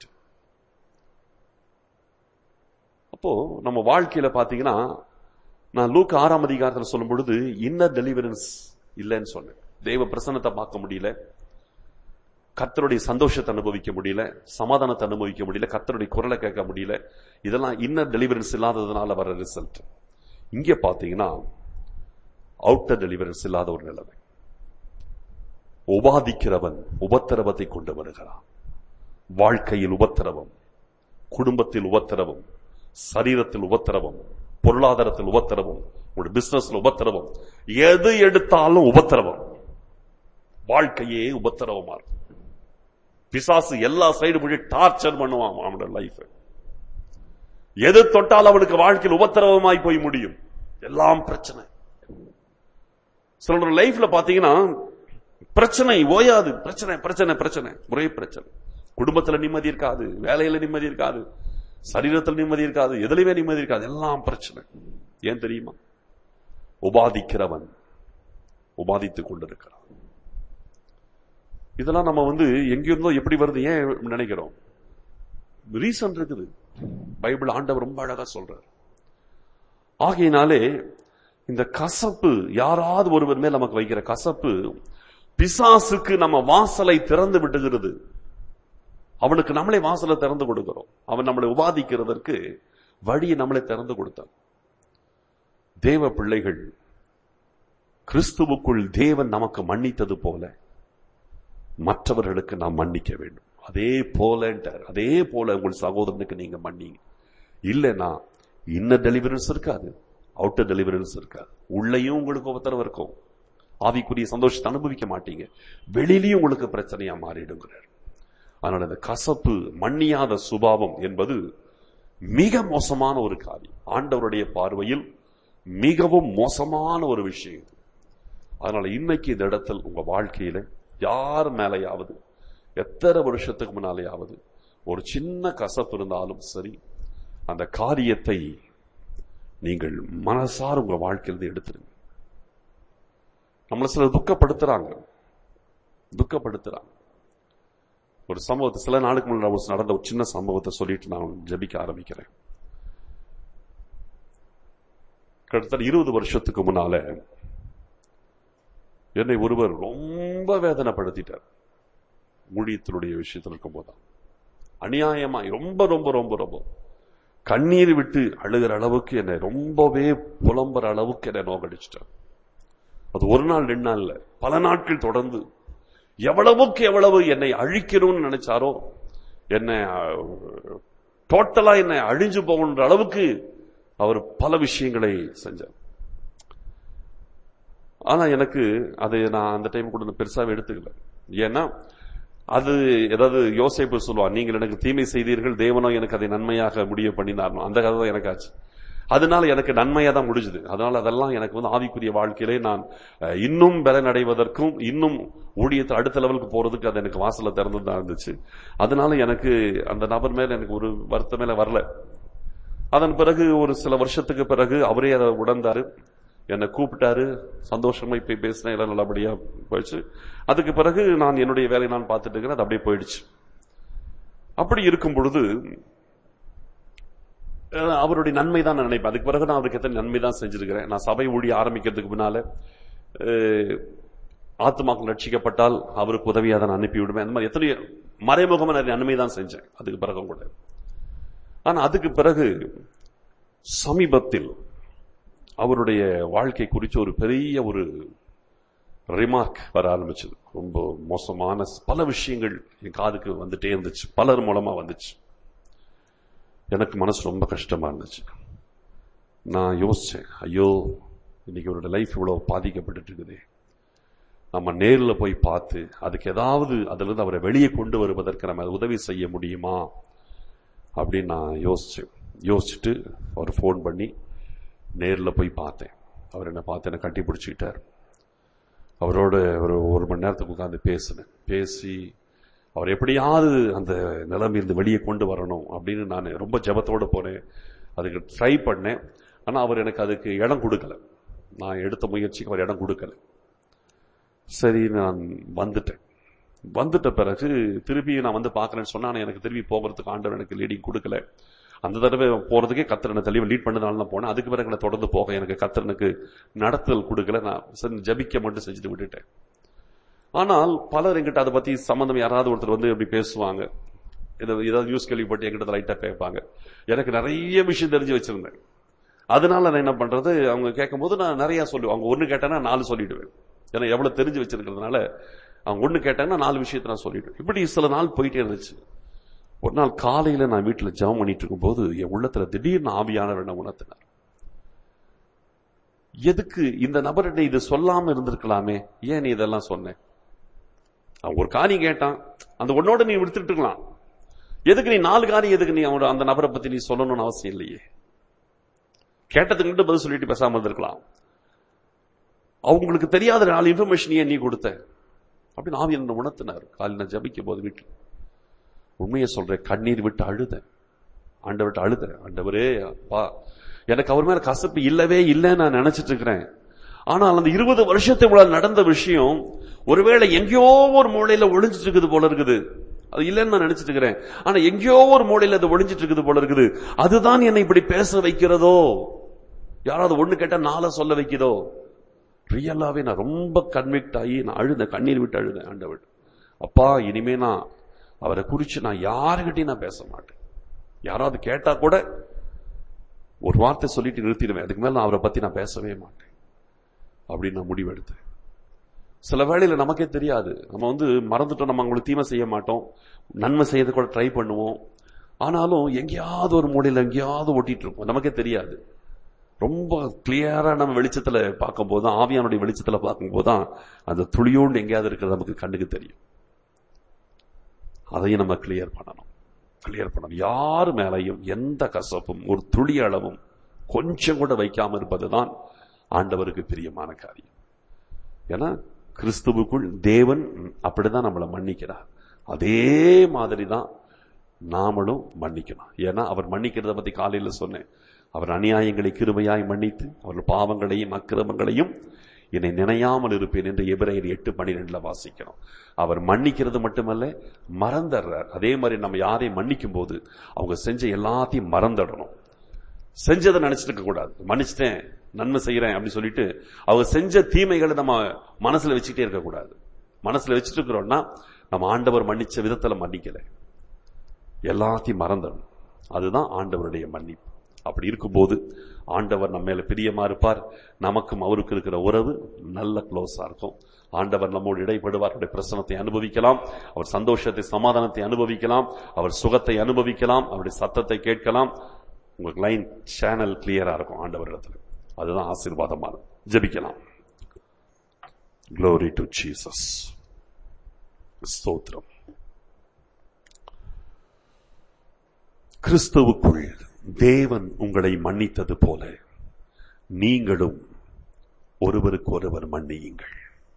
அப்போ நம்ம வாழ்க்கையில பாத்தீங்கன்னா, நான் லூக்கா ஆறாம் அதிகாரத்தில் சொல்லும் பொழுது இன்னர் டெலிவரன்ஸ் இல்லைன்னு சொன்னேன். தெய்வ பிரசன்னத்தை பார்க்க முடியல, கர்த்தருடைய சந்தோஷத்தை அனுபவிக்க முடியல, சமாதானத்தை அனுபவிக்க முடியல, கர்த்தருடைய குரலை கேட்க முடியல. இதெல்லாம் இன்னர் டெலிவரன்ஸ் இல்லாததுனால வர ரிசல்ட். இங்க பாத்தீங்கன்னா அவுட்டர் டெலிவரன்ஸ் இல்லாத ஒரு நிலைமை. உபாதிக்கிறவன் உபத்திரவத்தை கொண்டு வருகிறான். வாழ்க்கையில் உபத்திரவம், குடும்பத்தில் உபத்திரவம், சரீரத்தில் உபத்திரவம், பொருளாதாரத்தில் உபத்திரவம், உங்களுடைய பிசினஸ்ல உபத்திரவம், எது எடுத்தாலும் உபத்திரவம். வாழ்க்கையே உபத்திரவமா இருக்கும். பிசாசு எல்லா சைடு போய் டார்ச்சர் பண்ணுவான் அவனோட லைஃப். எது தொட்டால் அவனுக்கு வாழ்க்கையில் உபத்திரவமாய் போய் முடியும். எல்லாம் பிரச்சனை. சில லைஃப்ல பாத்தீங்கன்னா பிரச்சனை ஓயாது. பிரச்சனை பிரச்சனை பிரச்சனை ஒரே பிரச்சனை. குடும்பத்துல நிம்மதி இருக்காது, வேலையில நிம்மதி இருக்காது, சரீரத்தில் நிம்மதி இருக்காது, எதுலையுமே நிம்மதி இருக்காது. எல்லாம் பிரச்சனை. ஏன் தெரியுமா? உபாதிக்கிறவன் உபாதித்துக் கொண்டிருக்கிறான். இதெல்லாம் நம்ம வந்து எங்கிருந்தோ எப்படி வருது ஏன் நினைக்கிறோம்? ரீசன் இருக்குது. பைபிள் ஆண்டவர் ரொம்ப அழகா சொல்றார். ஆகையினாலே இந்த கசப்பு, யாராவது ஒருவர் மேல் நமக்கு வைக்கிற கசப்பு பிசாசுக்கு நம்ம வாசலை திறந்து விடுகிறது. அவனுக்கு நம்மளே வாசலை திறந்து கொடுக்கிறோம். அவன் நம்மளை உபாதிக்கிறதற்கு வழியை நம்மளை திறந்து கொடுத்தான். தேவ பிள்ளைகள், கிறிஸ்துவுக்குள் தேவன் நமக்கு மன்னித்தது போல மற்றவர்களுக்கு நாம் மன்னிக்க வேண்டும். அதே போல அதே போல உங்கள் சகோதரனுக்கு நீங்க மன்னிங்க. இல்லைன்னா இன்னர் டெலிவரன்ஸ் இருக்காது, அவுட்டர் டெலிவரன்ஸ் இருக்காது. உள்ளேயும் உங்களுக்கு உபத்திரவு இருக்கும், ஆவிக்குரிய சந்தோஷத்தை அனுபவிக்க மாட்டீங்க, வெளியிலையும் உங்களுக்கு பிரச்சனையா மாறிடுங்கிறார். அதனால இந்த கசப்பு, மன்னியாத சுபாவம் என்பது மிக மோசமான ஒரு காரியம். ஆண்டவருடைய பார்வையில் மிகவும் மோசமான ஒரு விஷயம். அதனால இன்னைக்கு இந்த இடத்தில் உங்க வாழ்க்கையில யார் மேலையாவது, எத்தனை வருஷத்துக்கு முன்னாலேயாவது ஒரு சின்ன கசப்பு இருந்தாலும் சரி, அந்த காரியத்தை நீங்கள் மனசார உங்க வாழ்க்கையிலிருந்து எடுத்துருங்க. நம்மள சில துக்கப்படுத்துறாங்க துக்கப்படுத்துறாங்க ஒரு சம்பவத்தை சில நாளுக்கு முன்னாடி நடந்த ஒரு சின்ன சம்பவத்தை சொல்லிட்டு நான் ஜெபிக்க ஆரம்பிக்கிறேன். கிட்டத்தட்ட இருபது வருஷத்துக்கு முன்னால என்னை ஒருவர் ரொம்ப வேதனைப்படுத்திட்டார். ஊழியத்தினுடைய விஷயத்தில் இருக்கும் போதுதான் அநியாயமாய் ரொம்ப ரொம்ப ரொம்ப ரொம்ப கண்ணீர் விட்டு அழுகிற அளவுக்கு என்னை ரொம்பவே புலம்புற அளவுக்கு என்னை நோக்கடிச்சிட்டார். அது ஒரு நாள் ரெண்டு நாள் இல்ல, பல நாட்கள் தொடர்ந்து எவ்வளவுக்கு எவ்வளவு என்னை அழிக்கணும்னு நினைச்சாரோ, என்னை டோட்டலா என்னை அழிஞ்சு போகணுன்ற அளவுக்கு அவர் பல விஷயங்களை செஞ்சார். ஆனா எனக்கு அது நான் அந்த டைம் கூட பெருசாவே எடுத்துக்கல. ஏன்னா அது ஏதாவது யோசேப்பு சொல்லுவான், நீங்கள் எனக்கு தீமை செய்தீர்கள், தேவனோ எனக்கு அதை நன்மையாக முடிய பண்ணினார். அந்த கதை தான் எனக்கு ஆச்சு. அதனால எனக்கு நன்மையா தான் முடிஞ்சுது. அதனால அதெல்லாம் எனக்கு வந்து ஆவிக்குரிய வாழ்க்கையிலே நான் இன்னும் பலன் அடைவதற்கும் இன்னும் ஊழியத்தை அடுத்த லெவலுக்கு போறதுக்கு அது எனக்கு வாசல திறந்து தான் இருந்துச்சு. அதனால எனக்கு அந்த நபர் மேல எனக்கு ஒரு வருத்தம் மேல வரல. அதன் பிறகு ஒரு சில வருஷத்துக்கு பிறகு அவரே அதை உணர்ந்தாரு, என்னை கூப்பிட்டாரு, சந்தோஷமா போய் பேசினேன், எல்லாம் நல்லபடியா போயிடுச்சு. அதுக்கு பிறகு நான் என்னுடைய வேலையை நான் பார்த்துட்டு இருக்கிறேன், அது அப்படியே போயிடுச்சு. அப்படி இருக்கும் பொழுது அவருடைய நன்மை தான் நான் நினைப்பேன். அதுக்கு பிறகு நான் அவருக்கு எத்தனை நன்மை தான் செஞ்சிருக்கிறேன். நான் சபை ஊழிய ஆரம்பிக்கிறதுக்கு முன்னால ஆத்மாக்கள் ரட்சிக்கப்பட்டால் அவருக்கு உதவியாக தான் அனுப்பி விடுவேன். அந்த மாதிரி எத்தனை மறைமுகமான நன்மை தான் செஞ்சேன் அதுக்கு பிறகு கூட. ஆனா அதுக்கு பிறகு சமீபத்தில் அவருடைய வாழ்க்கை குறித்து ஒரு பெரிய ஒரு ரிமார்க் வர ஆரம்பிச்சது. ரொம்ப மோசமான பல விஷயங்கள் என் காதுக்கு வந்துட்டே இருந்துச்சு, பலர் மூலமா வந்துச்சு. எனக்கு மனசு ரொம்ப கஷ்டமா இருந்துச்சு. நான் யோசிச்சேன், ஐயோ இன்னைக்கு அவரோட லைஃப் இவ்வளவு பாதிக்கப்பட்டு இருக்குது, நம்ம நேரில் போய் பார்த்து அதுக்கு ஏதாவது அதுல இருந்து அவரை வெளியே கொண்டு வருவதற்கு நம்ம உதவி செய்ய முடியுமா அப்படின்னு நான் யோசிச்சேன். யோசிச்சுட்டு அவர் ஃபோன் பண்ணி நேரில் போய் பார்த்தேன். அவர் என்ன பார்த்து என்ன கட்டி பிடிச்சிக்கிட்டார். அவரோட ஒரு ஒரு மணி நேரத்துக்கு உட்காந்து பேசினேன். பேசி அவர் எப்படியாவது அந்த நிலைமையிலிருந்து வெளியே கொண்டு வரணும் அப்படின்னு நான் ரொம்ப ஜெபத்தோடு போனேன். அதுக்கு ட்ரை பண்ணேன். ஆனால் அவர் எனக்கு அதுக்கு இடம் கொடுக்கல. நான் எடுத்த முயற்சிக்கு அவர் இடம் கொடுக்கல. சரி, நான் வந்துட்டேன். வந்துட்ட பிறகு திருப்பி நான் வந்து பார்க்கறேன்னு சொன்னா, எனக்கு திருப்பி போகிறதுக்கு ஆண்டவர் எனக்கு லீடிங் கொடுக்கல. அந்த தடவை போறதுக்கே கர்த்தர் தெளிவாக லீட் பண்ணதுனால நான் போனேன். அதுக்கு பிறகு நான் தொடர்ந்து போக எனக்கு கர்த்தருக்கு நடத்துதல் கொடுக்கல. நான் ஜபிக்க மட்டும் செஞ்சுட்டு விட்டுட்டேன். ஆனால் பலர் எங்கிட்ட அதை பத்தி சம்பந்தம் யாராவது ஒருத்தர் வந்து எப்படி பேசுவாங்க, ஏதாவது நியூஸ் கேள்விப்பட்டு எங்கிட்ட லைட்டா கேட்பாங்க. எனக்கு நிறைய விஷயம் தெரிஞ்சு வச்சிருந்தேன். அதனால நான் என்ன பண்றது, அவங்க கேட்கும் போது நான் நிறைய சொல்லுவேன். அவங்க ஒண்ணு கேட்டாங்கன்னா நாலு சொல்லிடுவேன். ஏன்னா எவ்வளவு தெரிஞ்சு வச்சிருக்கிறதுனால அவங்க ஒண்ணு கேட்டாங்கன்னா நாலு விஷயத்த நான் சொல்லிடுவேன். இப்படி சில நாள் போயிட்டே இருந்துச்சு. ஒரு நாள் காலையில நான் வீட்டுல ஜெபம் பண்ணிட்டு இருக்கும் போது என் உள்ளத்துல திடீர்னு ஆவியானவர் என்ன உணர்த்தினார். எதுக்கு இந்த நபர்கிட்ட இது சொல்லாம இருந்திருக்கலாமே, ஏன் நீ இதெல்லாம் சொன்ன அவன் ஒரு காரியம் கேட்டான், அந்த ஒன்னோட நீ விடுத்துட்டு இருக்கலாம். எதுக்கு நீ நாலு காரியம் எதுக்கு நீ அவன் அந்த நபரை பத்தி நீ சொல்லணும்னு அவசியம் இல்லையே. கேட்டதுக்கு மட்டும் பதில் சொல்லிட்டு பேசாம இருந்திருக்கலாம். அவங்களுக்கு தெரியாத நாலு இன்ஃபர்மேஷன் ஏன் நீ கொடுத்த அப்படின்னு ஆவி என்ன உணர்த்தினார். காலையில் நான் ஜபிக்கும் போது வீட்டில் உண்மையை சொல்றேன், கண்ணீர் விட்டு அழுதேன். ஆண்டவர்கிட்ட அழுதேன், ஆண்டவரே அப்பா எனக்கு அவர் மேல கசப்பு இல்லவே இல்லைன்னு நான் நினைச்சிட்டு இருக்கிறேன். ஆனால் அந்த இருபது வருஷத்துக்குள்ள நடந்த விஷயம் ஒருவேளை எங்கேயோ ஒரு மூலையில ஒளிஞ்சிட்டு இருக்குது போல இருக்குது. அது இல்லைன்னு நான் நினைச்சிட்டு இருக்கிறேன். ஆனா எங்கேயோ ஒரு மூலையில அது ஒளிஞ்சிட்டு இருக்குது போல இருக்குது. அதுதான் என்னை இப்படி பேச வைக்கிறதோ, யாராவது ஒண்ணு கேட்டா நாளை சொல்ல வைக்கிறதோ. ரியலாவே நான் ரொம்ப கன்விக்ட் ஆகி நான் அழுத, கண்ணீர் விட்டு அழுதேன். ஆண்டவர் அப்பா இனிமே நான் அவரை குறிச்சு நான் யாருகிட்டையும் நான் பேச மாட்டேன். யாராவது கேட்டா கூட ஒரு வார்த்தை சொல்லிட்டு நிறுத்திடுவேன். அதுக்கு மேல நான் அவரை பத்தி நான் பேசவே மாட்டேன் அப்படின்னு நான் முடிவெடுத்தேன். சில வேளையில நமக்கே தெரியாது, நம்ம வந்து மறந்துட்டோம், நம்ம அவங்களுக்கு தீமை செய்ய மாட்டோம், நன்மை செய்யறது கூட ட்ரை பண்ணுவோம். ஆனாலும் எங்கேயாவது ஒரு மூலையில எங்கேயாவது ஓட்டிட்டு இருப்போம், நமக்கே தெரியாது. ரொம்ப கிளியரா நம்ம வெளிச்சத்துல பார்க்கும் போதுதான், ஆவியானுடைய வெளிச்சத்துல பார்க்கும் போதுதான் அந்த துளியோண்டு எங்கேயாவது இருக்கிறது நமக்கு கண்ணுக்கு தெரியும். அதையும் நம்ம கிளியர் பண்ணணும், கிளியர் பண்ணணும். யாரு மேலையும் எந்த கசப்பும் ஒரு துளி அளவும் கொஞ்சம் கூட வைக்காம இருப்பதுதான் ஆண்டவருக்கு பிரியமான காரியம். ஏன்னா கிறிஸ்துவுக்குள் தேவன் அப்படிதான் நம்மளை மன்னிக்கிறார். அதே மாதிரிதான் நாமளும் மன்னிக்கணும். ஏன்னா அவர் மன்னிக்கிறத பத்தி காலையில சொன்னேன். அவர் அநியாயங்களை கிருபையாய் மன்னித்து அவர்கள் பாவங்களையும் அக்கிரமங்களையும் என்னை நினையாமல் இருப்பேன் என்று எபிரேயர் எட்டு பன்னிரெண்டுல வாசிக்கிறோம். அவர் மன்னிக்கிறது மட்டுமல்ல, மறந்துடுறார். அதே மாதிரி நம்ம யாரையும் மன்னிக்கும் போது அவங்க செஞ்ச எல்லாத்தையும் மறந்துடணும். செஞ்சதை நினைச்சிட்டு இருக்க கூடாது. மன்னிச்சிட்டேன், நன்மை செய்யறேன் அப்படின்னு சொல்லிட்டு அவங்க செஞ்ச தீமைகளை நம்ம மனசுல வச்சுக்கிட்டே இருக்க கூடாது. மனசுல வச்சுட்டு இருக்கிறோம்னா நம்ம ஆண்டவர் மன்னிச்ச விதத்துல மன்னிக்கல, எல்லாத்தையும் மறந்துடணும். அதுதான் ஆண்டவருடைய மன்னிப்பு. அப்படி இருக்கும்போது ஆண்டவர் நம்ம மேல பிரியமா இருப்பார். நமக்கும் அவருக்கு இருக்கிற உறவு நல்ல க்ளோஸா இருக்கும். ஆண்டவர் நம்மோடு இடைப்படுவார். அவருடைய பிரசனத்தை அனுபவிக்கலாம், அவர் சந்தோஷத்தை சமாதானத்தை அனுபவிக்கலாம், அவர் சுகத்தை அனுபவிக்கலாம், அவருடைய சத்தத்தை கேட்கலாம். உங்களுக்கு லைன் சேனல் கிளியரா இருக்கும் ஆண்டவர் இடத்துல. அதுதான் ஆசீர்வாதமானது. ஜெபிக்கலாம். Glory to Jesus. ஸ்தோத்திரம். கிறிஸ்துவுக்குள் தேவன் உங்களை மன்னித்தது போல நீங்களும் ஒருவருக்கு ஒருவர் மன்னியுங்கள்.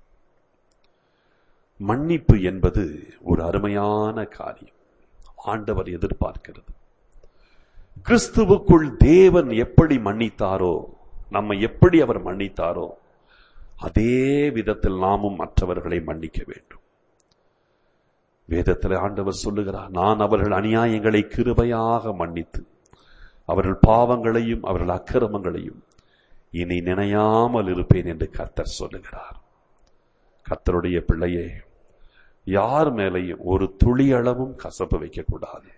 மன்னிப்பு என்பது ஒரு அருமையான காரியம், ஆண்டவர் எதிர்பார்க்கிறது. கிறிஸ்துவுக்குள் தேவன் எப்படி மன்னித்தாரோ, நம்மை எப்படி அவர் மன்னித்தாரோ அதே விதத்தில் நாமும் மற்றவர்களை மன்னிக்க வேண்டும். வேதத்தில் ஆண்டவர் சொல்லுகிறார், நான் அவர்கள் அநியாயங்களை கிருபையாக மன்னித்து அவர்கள் பாவங்களையும் அவர்கள் அக்கிரமங்களையும் இனி நினையாமல் இருப்பேன் என்று கர்த்தர் சொல்லுகிறார். கர்த்தருடைய பிள்ளையே, யார் மேலையும் ஒரு துளி அளவும் கசப்பு வைக்கக்கூடாது.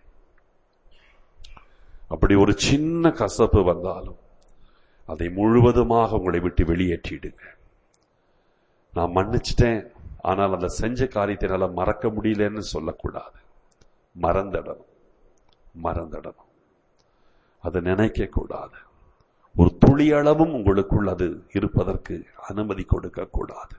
அப்படி ஒரு சின்ன கசப்பு வந்தாலும் அதை முழுவதுமாக உங்களை விட்டு வெளியேற்றிடுங்க. நான் மன்னிச்சிட்டேன், ஆனால் அந்த செஞ்ச காரியத்தினால மறக்க முடியலன்னு சொல்லக்கூடாது. மறந்துடணும், மறந்துடணும். அதை நினைக்க கூடாது. ஒரு துளி அளவும் உங்களுக்குள் அது இருப்பதற்கு அனுமதி கொடுக்க கூடாது.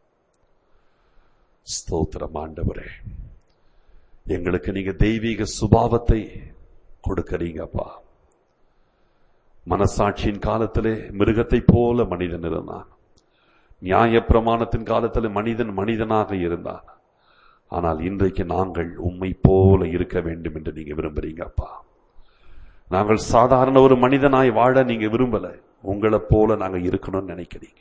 ஸ்தோத்திரம் ஆண்டவரே, எங்களுக்கு நீங்க தெய்வீக சுபாவத்தை கொடுக்கிறீங்கப்பா. மனசாட்சியின் காலத்திலே மிருகத்தை போல மனிதன் இருந்தான். நியாய பிரமாணத்தின் காலத்தில் மனிதன் மனிதனாக இருந்தான். ஆனால் இன்றைக்கு நாங்கள் உம்மை போல இருக்க வேண்டும் என்று நீங்க விரும்புறீங்கப்பா. நாங்கள் சாதாரண ஒரு மனிதனாய் வாழ நீங்க விரும்பல, உங்களை போல நாங்க இருக்கணும்னு நினைக்கிறீங்க.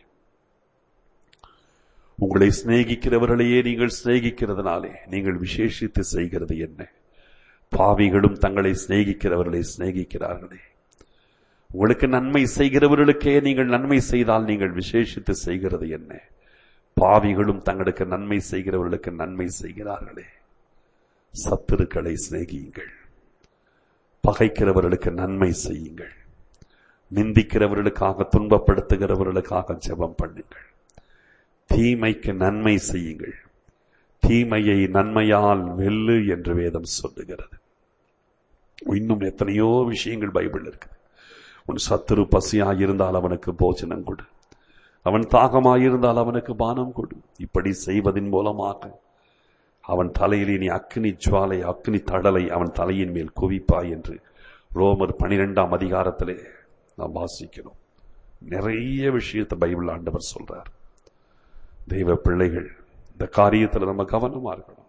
உங்களை சிநேகிக்கிறவர்களையே நீங்கள் சிநேகிக்கிறதுனாலே நீங்கள் விசேஷித்து செய்கிறது என்ன? பாவிகளும் தங்களை சிநேகிக்கிறவர்களை சிநேகிக்கிறார்களே. உங்களுக்கு நன்மை செய்கிறவர்களுக்கே நீங்கள் நன்மை செய்தால் நீங்கள் விசேஷித்து செய்கிறது என்ன? பாவிகளும் தங்களுக்கு நன்மை செய்கிறவர்களுக்கு நன்மை செய்கிறார்களே. சத்துருக்களை சிநேகியுங்கள், பகைக்கிறவர்களுக்கு நன்மை செய்யுங்கள், நிந்திக்கிறவர்களுக்காக துன்பப்படுத்துகிறவர்களுக்காக ஜெபம் பண்ணுங்கள், தீமைக்கு நன்மை செய்யுங்கள், தீமையை நன்மையால் வெல்லு என்று வேதம் சொல்லுகிறது. இன்னும் எத்தனையோ விஷயங்கள் பைபிள் இருக்குது. உன் சத்துரு பசியாயிருந்தால் அவனுக்கு போஜனம் கொடு, அவன் தாகமாயிருந்தால் அவனுக்கு பானம் கொடு. இப்படி செய்வதன் மூலமாக அவன் தலையிலே நீ அக்னி ஜுவாலை அக்னி தடலை அவன் தலையின் மேல் குவிப்பாய் என்று ரோமர் பனிரெண்டாம் அதிகாரத்திலே நாம் வாசிக்கிறோம். நிறைய விஷயத்தை பைபிள் ஆண்டவர் சொல்றார். தெய்வ பிள்ளைகள், இந்த காரியத்தில் நம்ம கவனமா இருக்கணும்.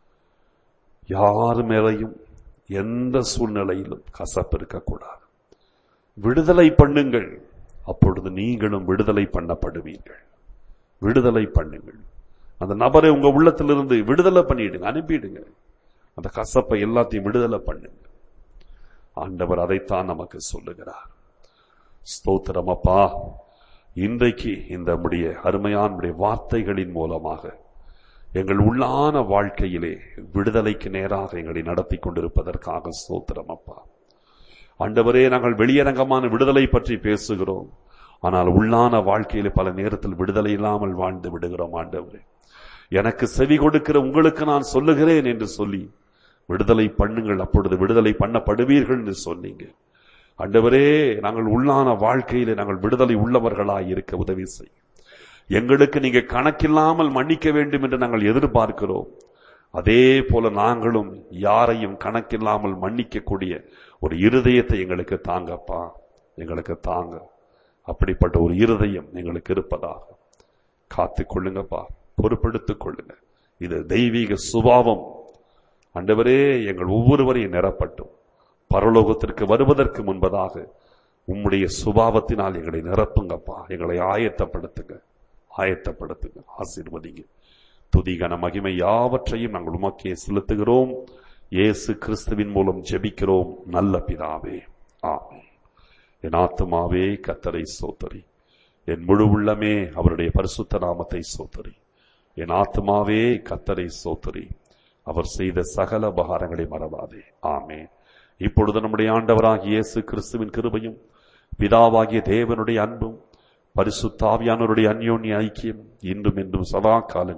யார் மேலையும் எந்த சூழ்நிலையிலும் கசப்பு இருக்கக்கூடாது. விடுதலை பண்ணுங்கள், அப்பொழுது நீங்களும் விடுதலை பண்ணப்படுவீர்கள். விடுதலை பண்ணுங்கள். அந்த நபரை உங்க உள்ளத்திலிருந்து விடுதலை பண்ணிடுங்க, அனுப்பிடுங்க. அந்த கசப்பை எல்லாத்தையும் விடுதலை பண்ணுங்க. ஆண்டவர் அதைத்தான் நமக்கு சொல்லுகிறார். ஸ்தோத்திரம் அப்பா. இன்றைக்கு இந்த நம்முடைய அருமையான வார்த்தைகளின் மூலமாக எங்கள் உள்ளான வாழ்க்கையிலே விடுதலைக்கு நேராக எங்களை நடத்தி கொண்டிருப்பதற்காக ஸ்தோத்திரம் அப்பா. ஆண்டவரே, நாங்கள் வெளியரங்கமான விடுதலை பற்றி பேசுகிறோம், ஆனால் உள்ளான வாழ்க்கையிலே பல நேரத்தில் விடுதலை இல்லாமல் வாழ்ந்து விடுகிறோம். ஆண்டவரே, எனக்கு செவி கொடுக்கிற உங்களுக்கு நான் சொல்லுகிறேன் என்று சொல்லி விடுதலை பண்ணுங்கள், அப்பொழுது விடுதலை பண்ணப்படுவீர்கள் என்று சொன்னீங்க. ஆண்டவரே, நாங்கள் உள்ளான வாழ்க்கையிலே நாங்கள் விடுதலை உள்ளவர்களாய் இருக்க உதவி செய். எங்களுக்கு நீங்க கணக்கில்லாமல் மன்னிக்க வேண்டும் என்று நாங்கள் எதிர்பார்க்கிறோம். அதே போல நாங்களும் யாரையும் கணக்கில்லாமல் மன்னிக்கக்கூடிய ஒரு இருதயத்தை எங்களுக்கு தாங்கப்பா, எங்களுக்கு தாங்க. அப்படிப்பட்ட ஒரு இருதயம் எங்களுக்கு இருப்பதாக காத்துக் கொள்ளுங்கப்பா, பொறுப்பெடுத்துக் கொள்ளுங்க. இது தெய்வீக சுபாவம். ஆண்டவரே, எங்கள் ஒவ்வொருவரையும் நிரப்பட்டும். பரலோகத்திற்கு வருவதற்கு முன்பதாக உம்முடைய சுபாவத்தினால் எங்களை நிரப்புங்கப்பா. எங்களை ஆயத்தப்படுத்துங்க, ஆயத்தப்படுத்துங்க, ஆசீர்வதிங்க. துதிகன மகிமை யாவற்றையும் நாங்கள் உமக்கே செலுத்துகிறோம். இயேசு கிறிஸ்துவின் மூலம் ஜெபிக்கிறோம் நல்ல பிதாவே, ஆமென். என் ஆத்துமாவே கர்த்தரை ஸ்தோத்திரி, என் முழு உள்ளமே அவருடைய பரிசுத்த நாமத்தை ஸ்தோத்திரி. என் ஆத்துமாவே கர்த்தரை ஸ்தோத்திரி, அவர் செய்த சகல உபகாரங்களை மறவாதே. ஆமென். இப்பொழுது நம்முடைய ஆண்டவராகிய இயேசு கிறிஸ்துவின் கிருபையும் பிதாவாகிய தேவனுடைய அன்பும் பரிசுத்த ஆவியானவருடைய அந்யோன்ய ஐக்கியம் இன்றும் என்றும் சதா காலம்